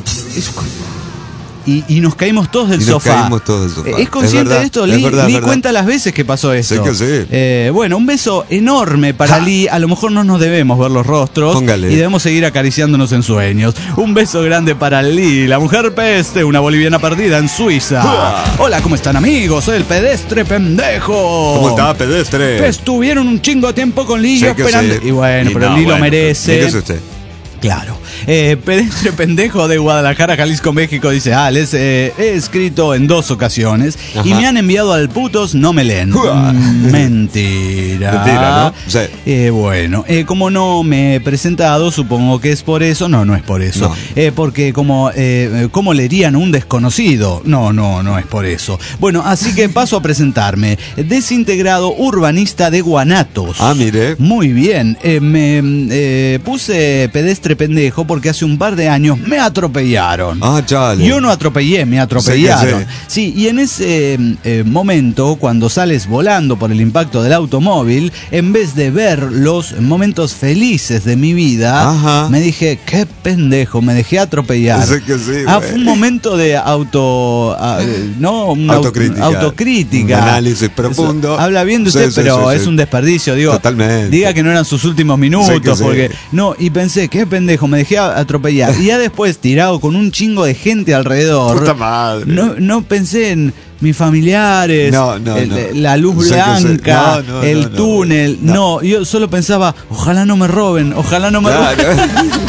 y, y nos caímos todos del Y nos sofá. caímos todos del sofá. Eh, ¿Es consciente Es verdad, de esto? es Lee, verdad, Lee es verdad. cuenta las veces que pasó esto. Sé que sí. Eh, bueno, un beso enorme para Lee. A lo mejor no nos debemos ver los rostros. Póngale. Y debemos seguir acariciándonos en sueños. Un beso grande para Lee, la mujer peste, una boliviana perdida en Suiza. Hola, ¿cómo están, amigos? Soy el pedestre pendejo. ¿Cómo estaba, pedestre? Estuvieron un chingo de tiempo con Lee Sé yo que esperando. sí. Y bueno, Y pero no, Lee lo bueno, merece. fíjese usted. Claro. Eh, pedestre pendejo de Guadalajara, Jalisco, México, dice Alex, eh, he escrito en dos ocasiones y Ajá. me han enviado al putos, no me leen. Uah. Mm, Mentira. Mentira, ¿no? Sí. Eh, bueno, eh, como no me he presentado, supongo que es por eso. No, no es por eso. No. Eh, porque como, eh, ¿cómo leerían un desconocido? No, no, no es por eso. Bueno, así que paso a presentarme. Desintegrado urbanista de Guanatos. Ah, mire. Muy bien, eh, me eh, puse pedestre pendejo porque hace un par de años me atropellaron. Ah, chale. Yo no atropellé, me atropellaron. Sé que Sí, y en ese eh, momento, cuando sales volando por el impacto del automóvil, en vez de ver los momentos felices de mi vida, Ajá. me dije, qué pendejo, me dejé atropellar. Sé que sí, ah, güey. fue un momento de auto... ah, eh, no, un au- Autocrítica. autocrítica. Un análisis profundo. Eso, habla bien de Sí, usted, sí, pero sí, es sí. un desperdicio. Digo, Totalmente. diga que no eran sus últimos minutos, Sé que sí. porque... No, y pensé, qué pendejo, me dejé atropellar. Y ya después, tirado con un chingo de gente alrededor, Puta madre. no, no pensé en mis familiares, No, no, el- no. la luz Sé que sé. blanca, No, no, el no, no, túnel. no. No. yo solo pensaba, ojalá no me roben, ojalá no me roben. Claro.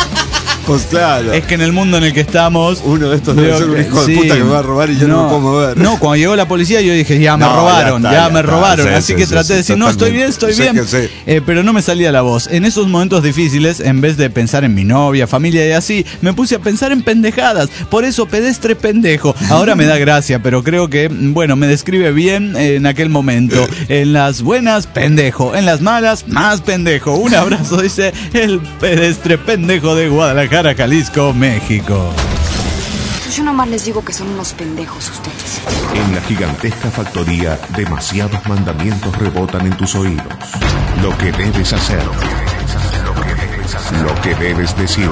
Pues claro. Es que en el mundo en el que estamos... Uno de estos debe veo ser un que- hijo de sí. puta que me va a robar y yo no, me puedo mover. No, cuando llegó la policía yo dije, ya me No, robaron, ya ya, está, ya me está. robaron. Sí, Así sí, que sí, traté de sí, decir, no, estoy bien, totalmente. estoy Sé bien. que sí. Eh, pero no me salía la voz. En esos momentos difíciles, en vez de pensar en mi novia, familia y así, me puse a pensar en pendejadas. Por eso, pedestre pendejo. Ahora me da gracia, pero creo que, bueno, me describe bien en aquel momento. En las buenas, pendejo. En las malas, más pendejo. Un abrazo, dice el pedestre pendejo de Guadalajara, Jalisco, México. Yo nomás les digo que son unos pendejos ustedes. En la gigantesca factoría, demasiados mandamientos rebotan en tus oídos. Lo que debes hacer, lo que debes decir,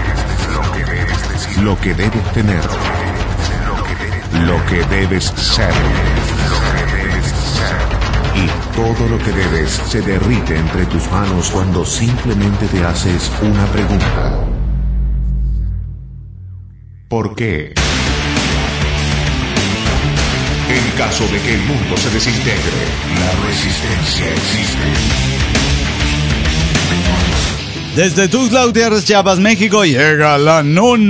lo que debes tener, lo que debes ser, y Todo lo que debes se derrite entre tus manos cuando simplemente te haces una pregunta. ¿Por qué? En caso de que el mundo se desintegre, la resistencia existe. Desde Tuxtla Gutiérrez, Chiapas, México, llega la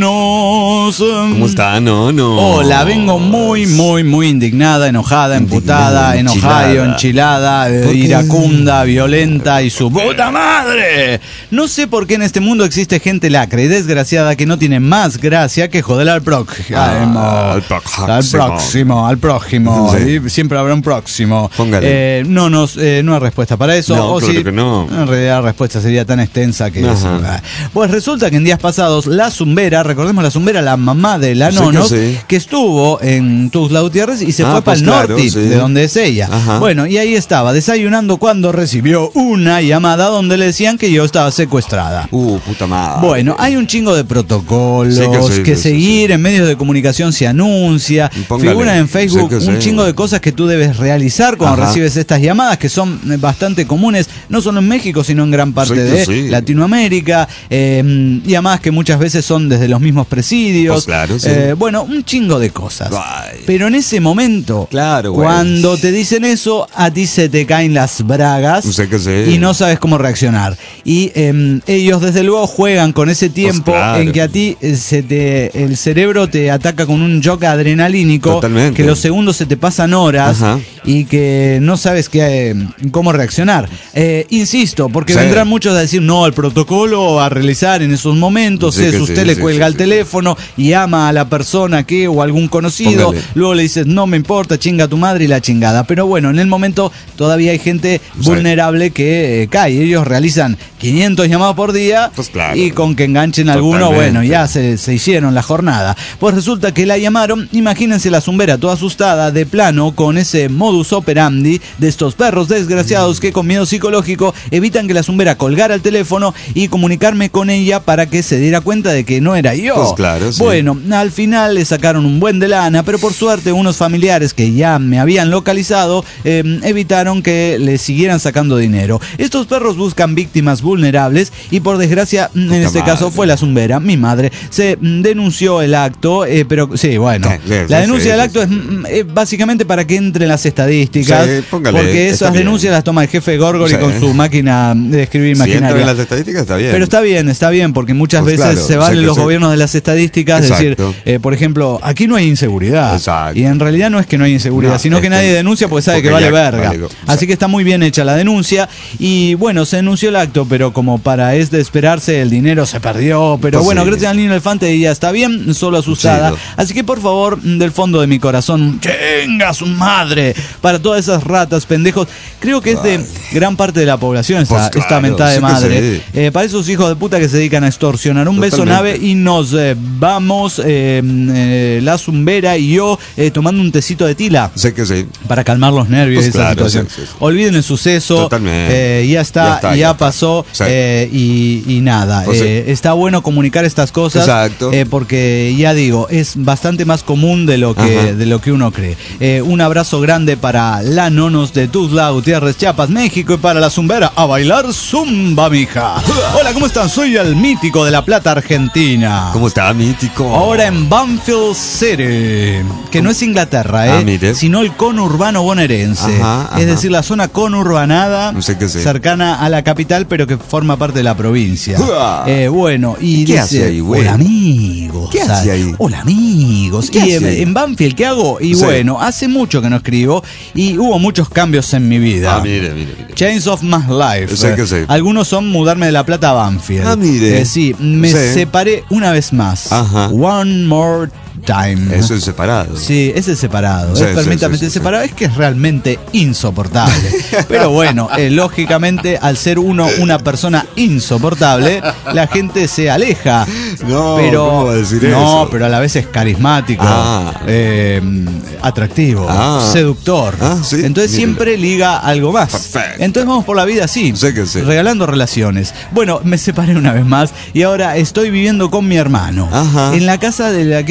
Nonos. ¿Cómo está, Nono? Hola, vengo muy, muy, muy indignada, enojada, emputada, en Ohio, enchilada, eh, iracunda, violenta y su puta madre. No sé por qué en este mundo existe gente lacra y desgraciada que no tiene más gracia que joder al prójimo. Ah, al próximo. Al próximo, al prójimo. Sí. Y siempre habrá un próximo. Póngale. Eh, no, no, eh, no hay respuesta para eso. No, o claro si, que no. En realidad la respuesta sería tan extensa que... Ajá. Pues resulta que en días pasados la Zumbera, recordemos la Zumbera, la mamá de la Sí, Nonos, que sí. que estuvo en Tuxtla Gutiérrez y se Ah, fue para pues el claro, norte, sí. de donde es ella. Ajá. Bueno, y ahí estaba desayunando cuando recibió una llamada donde le decían que yo estaba secuestrada. Uh, puta madre. Bueno, hay un chingo de protocolos Sí, que sí, que sí, seguir, sí, sí. en medios de comunicación se anuncia, Póngale. figura en Facebook Sí, que un sí. chingo de cosas que tú debes realizar cuando Ajá. recibes estas llamadas, que son eh, bastante comunes, no solo en México, sino en gran parte Sí, que de sí. Latinoamérica, eh, llamadas que muchas veces son desde los mismos presidios, Pues claro, sí. eh, bueno, un chingo de cosas. Ay. Pero en ese momento, Claro, güey. cuando te dicen eso, a ti se te caen las bragas Sé que sí. y no sabes cómo reaccionar. Y eh, ellos desde luego juegan con ese tiempo Pues claro. en que a ti eh, se te, el cerebro te ataca con un shock adrenalínico, Totalmente. que los segundos se te pasan horas. Ajá. Y que no sabes qué, eh, cómo reaccionar. Eh, insisto, porque Sí. vendrán muchos a decir, no, el protocolo a realizar en esos momentos Sí, es que usted sí, le sí, cuelga sí, el sí. teléfono y ama a la persona que o algún conocido, Póngale. luego le dices, no me importa, chinga tu madre y la chingada. Pero bueno, en el momento todavía hay gente Sí. vulnerable que eh, cae. Ellos realizan quinientos llamados por día Pues claro. y con que enganchen alguno, Totalmente. bueno, ya se, se hicieron la jornada. Pues resulta que la llamaron, imagínense la Zumbera toda asustada, de plano, con ese modus operandi de estos perros desgraciados que con miedo psicológico evitan que la Zumbera colgara el teléfono y comunicarme con ella para que se diera cuenta de que no era yo. Pues claro, sí. Bueno, al final le sacaron un buen de lana, pero por suerte unos familiares que ya me habían localizado eh, evitaron que le siguieran sacando dinero. Estos perros buscan víctimas vulnerables y por desgracia en Puta este madre. caso fue la Zumbera, mi madre. Se mm, denunció el acto, eh, pero sí, bueno, Sí, sí, la sí, denuncia sí, del sí, acto sí. es mm, eh, básicamente para que entre en las estadísticas, Sí, póngale, porque está esas bien. denuncias las toma el jefe Gorgori Sí. con su máquina de escribir Si entra maquinaria. en las estadísticas, está bien. Pero está bien, está bien, porque muchas Pues veces claro, se o valen sea que los sí. gobiernos de las estadísticas, es decir, Exacto. eh, por ejemplo, aquí no hay inseguridad. Exacto. Y en realidad no es que no hay inseguridad, No, sino es que que- nadie denuncia porque sabe porque que vale ya verga. vale, Así exacto. que está muy bien hecha la denuncia. Y bueno, se denunció el acto, pero como para es de esperarse, el dinero se perdió. Pero Pues bueno, sí. gracias al niño elefante ella está bien, solo asustada. Sí, Así que por favor, del fondo de mi corazón, chinga su madre para todas esas ratas, pendejos. Creo que es de gran parte de la población esta, Pues claro, esta mentada de sí que madre. sí. Eh, para esos hijos de puta que se dedican a extorsionar. Un beso, Totalmente. nave, y nos eh, vamos, eh, eh, la Zumbera y yo, eh, tomando un tecito de tila Sé que sí. para calmar los nervios Pues y esa claro, situación. sí, sí, sí. Olviden el suceso. Totalmente. Eh, ya está, Ya ya, está, ya está. pasó. Sí. eh, y, y nada. Pues sí. eh, está bueno comunicar estas cosas. Exacto. eh, porque ya digo, es bastante más común de lo que, Ajá. de lo que uno cree. Eh, un abrazo grande para la Nonos de Tuxtla Gutiérrez, Chiapas, México, y para la Zumbera a bailar zumba, mija. Hola, ¿cómo están? Soy el mítico de La Plata, Argentina. ¿Cómo está, mítico? Ahora en Banfield City, que no es Inglaterra, Ah, ¿eh? mire. sino el conurbano bonaerense. Ajá, ajá. Es decir, la zona conurbanada, No sé qué sé. cercana a la capital, pero que forma parte de la provincia. Uah. Eh, bueno, y ¿Y qué dice, hace ahí, güey? hola amigos. ¿Qué ¿sabes? hace ahí? Hola amigos. ¿Qué Y hace en, ahí? en Banfield, ¿qué hago? Y Sí. bueno, hace mucho que no escribo y hubo muchos cambios en mi vida. Ah, mire, mire, mire. Change of my life. Sé que sé. Algunos son mudarme de La Plata a Banfield. Ah, mire. Eh, sí, me Sí. separé una vez más. Ajá. One more time. Eso es separado. Sí, ese es separado. Sí, es, sí, permítame, sí, sí, ese sí. separado es que es realmente insoportable. Pero bueno, eh, lógicamente, al ser uno una persona insoportable, la gente se aleja. No, pero, ¿cómo va a decir no, eso? pero a la vez es carismático, Ah. eh, atractivo, Ah. seductor. Ah, sí, Entonces mírelo. siempre liga algo más. Perfecto. Entonces vamos por la vida así, Sé que sí. regalando relaciones. Bueno, me separé una vez más y ahora estoy viviendo con mi hermano. Ajá. En la casa de la que era mi abuela.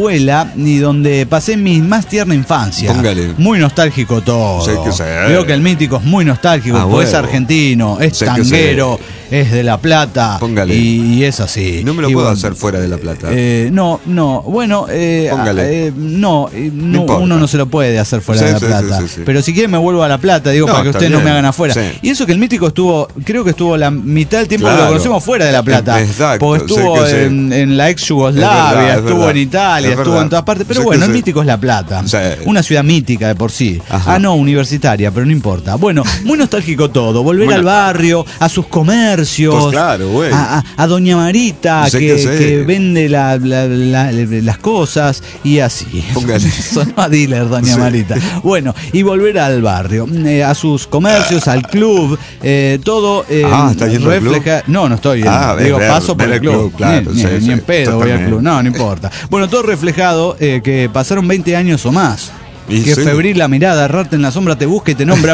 abuela y donde pasé mi más tierna infancia. Póngale. Muy nostálgico todo. Sé que sé. Veo que el mítico es muy nostálgico, Ah, porque es huevo. argentino, es Sé que tanguero, es de La Plata. Póngale. Y, y es así. No me lo Y puedo bueno, hacer fuera de La Plata. Eh, no, no, bueno, eh, Póngale. eh, no, eh, no, importa. uno no se lo puede hacer fuera Sí, de La sí, Plata. sí, sí, sí. Pero si quieren me vuelvo a La Plata, digo, No, para que está ustedes no bien. me hagan afuera. Sí. Y eso que el mítico estuvo, creo que estuvo la mitad del tiempo que Claro. lo conocemos fuera de La Plata. Exacto, Porque sé estuvo que sí. en, en la ex Es Yugoslavia, verdad, es estuvo verdad. en Italia, Es estuvo verdad. en todas partes. Pero Sé bueno, que el sí. mítico es La Plata. Sí. Una ciudad mítica de por sí. Ajá. Ah, no, universitaria, pero no importa. Bueno, muy nostálgico todo. Volver Muy al nostálgico. barrio, a sus comercios. Pues claro, güey. A, a- a Doña Marita, Sé que, que sé. que vende la- la- la- las cosas y así. Póngale. Sonó a dealer, Doña Sí. Marita. Bueno, y volver al barrio, eh, a sus comercios, al club, eh, todo eh, Ah, ¿está yendo al club? refleja. No, no estoy yendo. Ah, ver, Digo, ver, paso por ver el el club. club, claro, ni, sí, ni- ni sí, en pedo voy al totalmente. club. No, no importa. Bueno, todo reflejado eh, que pasaron veinte años o más. Y Que sí. febril la mirada, errarte en la sombra te busca y te nombra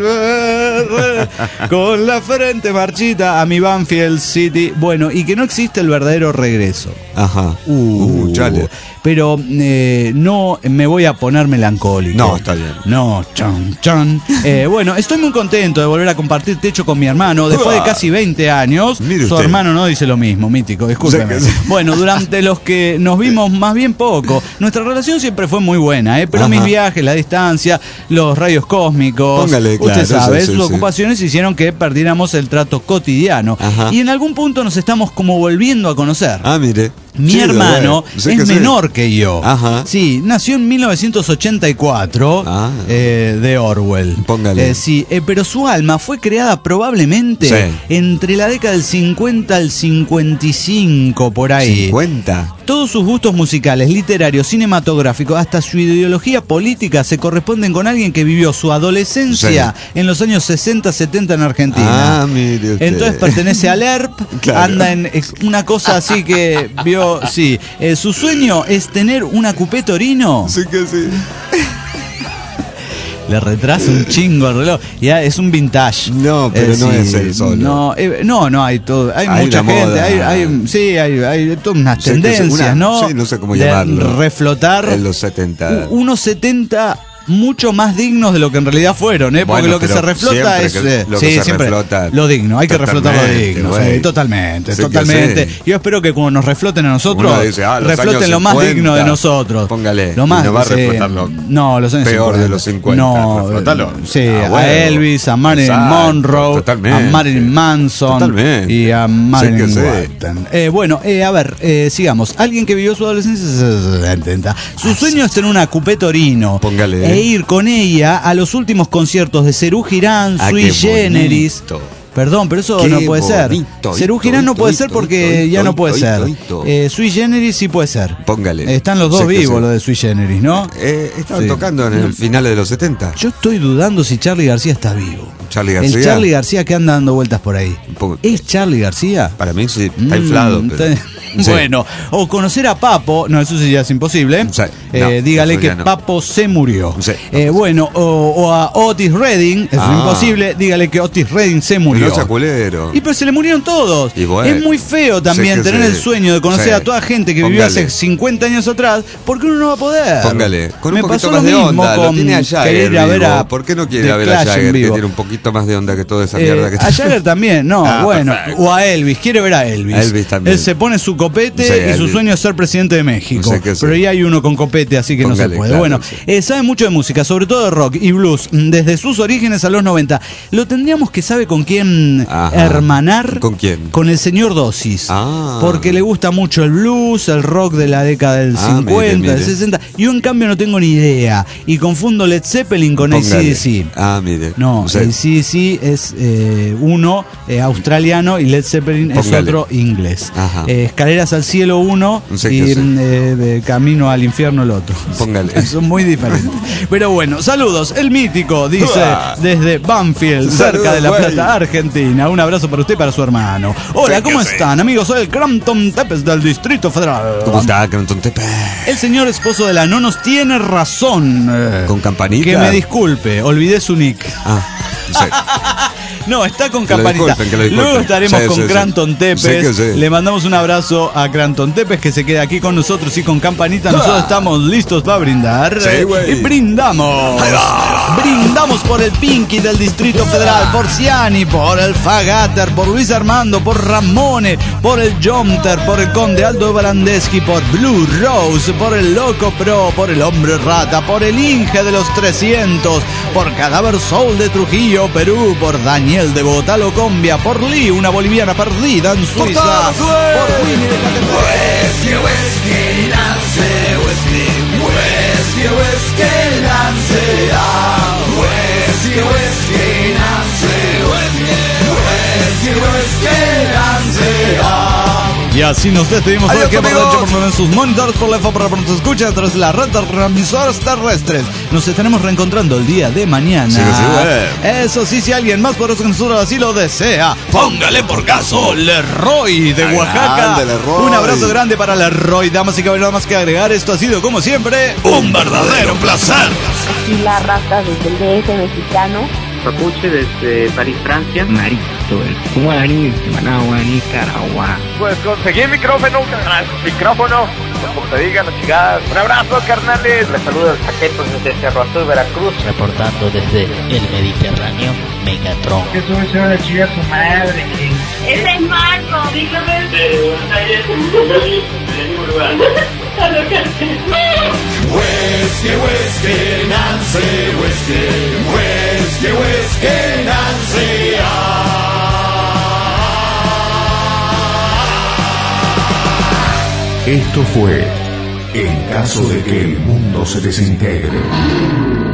volver con la frente marchita a mi Banfield City. Bueno, y que no existe el verdadero regreso. Ajá. Uh, Uh, chale. Pero eh, no me voy a poner melancólico. No, está bien. No, chan, chan. Eh, bueno, estoy muy contento de volver a compartir techo con mi hermano. Después de casi veinte años, Mire su usted. hermano no dice lo mismo, mítico, discúlpeme. Sé que sí. Bueno, durante los que nos vimos más bien poco, nuestra relación siempre fue muy buena, ¿eh? Pero Ajá. mis viajes, la distancia, los rayos cósmicos, Póngale, usted claro, sabe, sí, sí, sus sí. ocupaciones hicieron que perdiéramos el trato cotidiano. Ajá. Y en algún punto nos estamos como volviendo a conocer. Ah, mire. Mi Chido, hermano güey. Sé es que sí. menor que yo. Ajá. Sí, nació en mil novecientos ochenta y cuatro Ah. eh, de Orwell. Póngale. Eh, sí, eh, pero su alma fue creada probablemente Sí. entre la década del cincuenta al cincuenta y cinco, por ahí. cincuenta. Todos sus gustos musicales, literarios, cinematográficos, hasta su ideología política se corresponden con alguien que vivió su adolescencia en los años sesenta, setenta en Argentina. Ah, mire usted. Entonces pertenece al E R P, Claro. anda en ex- una cosa así que vio, sí. Eh, su sueño es tener una coupé Torino. Sí que sí. Le retrasa un chingo el reloj. Ya es un vintage. No, pero no es él solo. No, eh, no, no, hay todo. Hay, Hay mucha una gente. moda. Hay, hay- sí, hay, hay todas unas Sé que sí, tendencias, una- ¿no? sí, no sé cómo De llamarlo. reflotar. En los setenta. u- unos setenta mucho más dignos de lo que en realidad fueron, ¿eh? Porque Bueno, lo que se pero reflota es. siempre que eh, lo que sí, se siempre. reflota. Lo digno, hay que reflotar lo Totalmente, digno. güey. Sí, totalmente, Sí que totalmente. sí. Yo espero que cuando nos refloten a nosotros, Uno dice, ah, los refloten años lo más cincuenta. digno de nosotros. Póngale, Lo más, y no va a sí, reflotar lo no, los años peor cincuenta. de los cincuenta. No, Reflótalo. sí, Ah, a bueno. Elvis, a Marilyn Exacto, Monroe, totalmente. a Marilyn Manson Totalmente. y a Marilyn Sí que sí. Manson. Eh, bueno, eh, a ver, eh, sigamos. Alguien que vivió su adolescencia setenta. Su sueño es tener una coupé Torino. Póngale. E ir con ella a los últimos conciertos de Serú Girán, Ah, Sui qué Generis. bonito. Perdón, pero eso Qué no puede ser. bonito, Serú hito, Girán no hito, puede hito, ser porque hito, ya no hito, puede hito, ser. hito. Eh, Sui Generis sí puede ser. Póngale. Están los dos Sé que vivos, sí. los de Sui Generis, ¿no? Eh, estaban Sí. tocando en el finales de los setenta. Yo estoy dudando si Charlie García está vivo. Charlie García. El Charlie García que anda dando vueltas por ahí. Un poco- ¿Es Charlie García? Para mí sí, está Mm, inflado. Pero... está- Sí. Bueno, o conocer a Papo, no, eso sí ya es imposible. Sí, Eh, no, dígale eso que ya no. Papo se murió. Sí, Eh, bueno, o, o a Otis Redding, eso Ah. es imposible, dígale que Otis Redding se murió. No sea culero. Y pero se le murieron todos. Y bueno. Es muy feo también Sí que tener sí. el sueño de conocer Sí. a toda gente que vivió Póngale. hace cincuenta años atrás, porque uno no va a poder. Póngale, con un Me poquito pasó más lo de mismo onda, lo con tiene a Jagger querer ir a ver vivo. a ¿Por qué no quiere The ir a ver a Clash en Jagger, que vivo. tiene un poquito más de onda que toda esa Eh, mierda que a Jagger también, no, Ah, bueno, perfecto. o a Elvis, quiere ver a Elvis. A Elvis también. Él se pone su copete Sí, y su Elvis. sueño es ser presidente de México. Sí que sí. Pero ya hay uno con copete, así que no Póngale, se puede. claro, bueno, sí. eh, sabe mucho de música, sobre todo de rock y blues, desde sus orígenes a los noventa. Lo tendríamos que sabe con quién Ajá. hermanar. ¿Con quién? Con el señor Dosis. Ah. Porque le gusta mucho el blues, el rock de la década del Ah, cincuenta, mire, del mire. sesenta. Yo en cambio no tengo ni idea. Y confundo Led Zeppelin con A C Póngale. D C. Ah, mire. No, Sí. el C D C es eh, uno eh, australiano y Led Zeppelin es Póngale. otro inglés. Ajá. Eh, Escaleras al cielo uno Sé y que sí. mm, eh, eh, Camino al infierno el otro. Póngale. Son muy diferentes. Pero bueno, saludos. El mítico dice Uah. desde Banfield, Saludos, cerca de La güey. Plata, Argentina. Un abrazo para usted y para su hermano. Hola, Sé ¿cómo que sí. están, amigos? Soy el Crampton Tepes del Distrito Federal. ¿Cómo está, Crampton Tepe? El señor esposo de la Nonos tiene razón. eh, ¿Con campanita? Que me disculpe, olvidé su nick. Ah, Sí. No, está con Que lo Campanita. disculpen, que lo disculpen. Luego estaremos Sí, con sí, sí. Cranton Tepes. Sí que sí. Le mandamos un abrazo a Cranton Tepes, que se queda aquí con nosotros y con Campanita. Nosotros estamos listos para brindar. Sí, güey. Y brindamos. Brindamos por el Pinky del Distrito Federal, por Ciani, por el Fagater, por Luis Armando, por Ramone, por el Jomter, por el Conde Aldo Balandeschi, por Blue Rose, por el Loco Pro, por el Hombre Rata, por el Inge de los trescientos, por Cadáver Soul de Trujillo, Perú, por Daniel de Bogotá, Locombia, por Lee, una boliviana perdida en Suiza, por Winnie de Y así nos despedimos Adiós, por aquí, por amigos. Derecho, por en sus monitores, por la F A, por nos escucha a través de la red de transmisores terrestres. Nos estaremos reencontrando el día de mañana. Sí, sí, Eso sí, si alguien más poderoso que nosotros así lo desea, póngale por caso Leroy de Ah, Oaxaca. grande, Leroy. Un abrazo grande para Leroy. Damas y caballeros, nada más que agregar. Esto ha sido, como siempre, un verdadero placer. Aquí la raza desde el D F mexicano. Papuche desde París, Francia. Marito, el guaraní, Managua, Nicaragua. Pues conseguí micrófono, carnal. Micrófono, como te digan las chigadas. Un abrazo, carnales. Les saludo el Saquetos desde Cerro Azul, Veracruz. Reportando desde el Mediterráneo, Megatron. Eso es una chica su madre. Ese es Marco, dígame. De Buenos Aires, de ningún lugar. Whisky, whisky, Nancy, whisky, whisky, whisky, Nancy. Esto fue En caso de que el mundo se desintegre.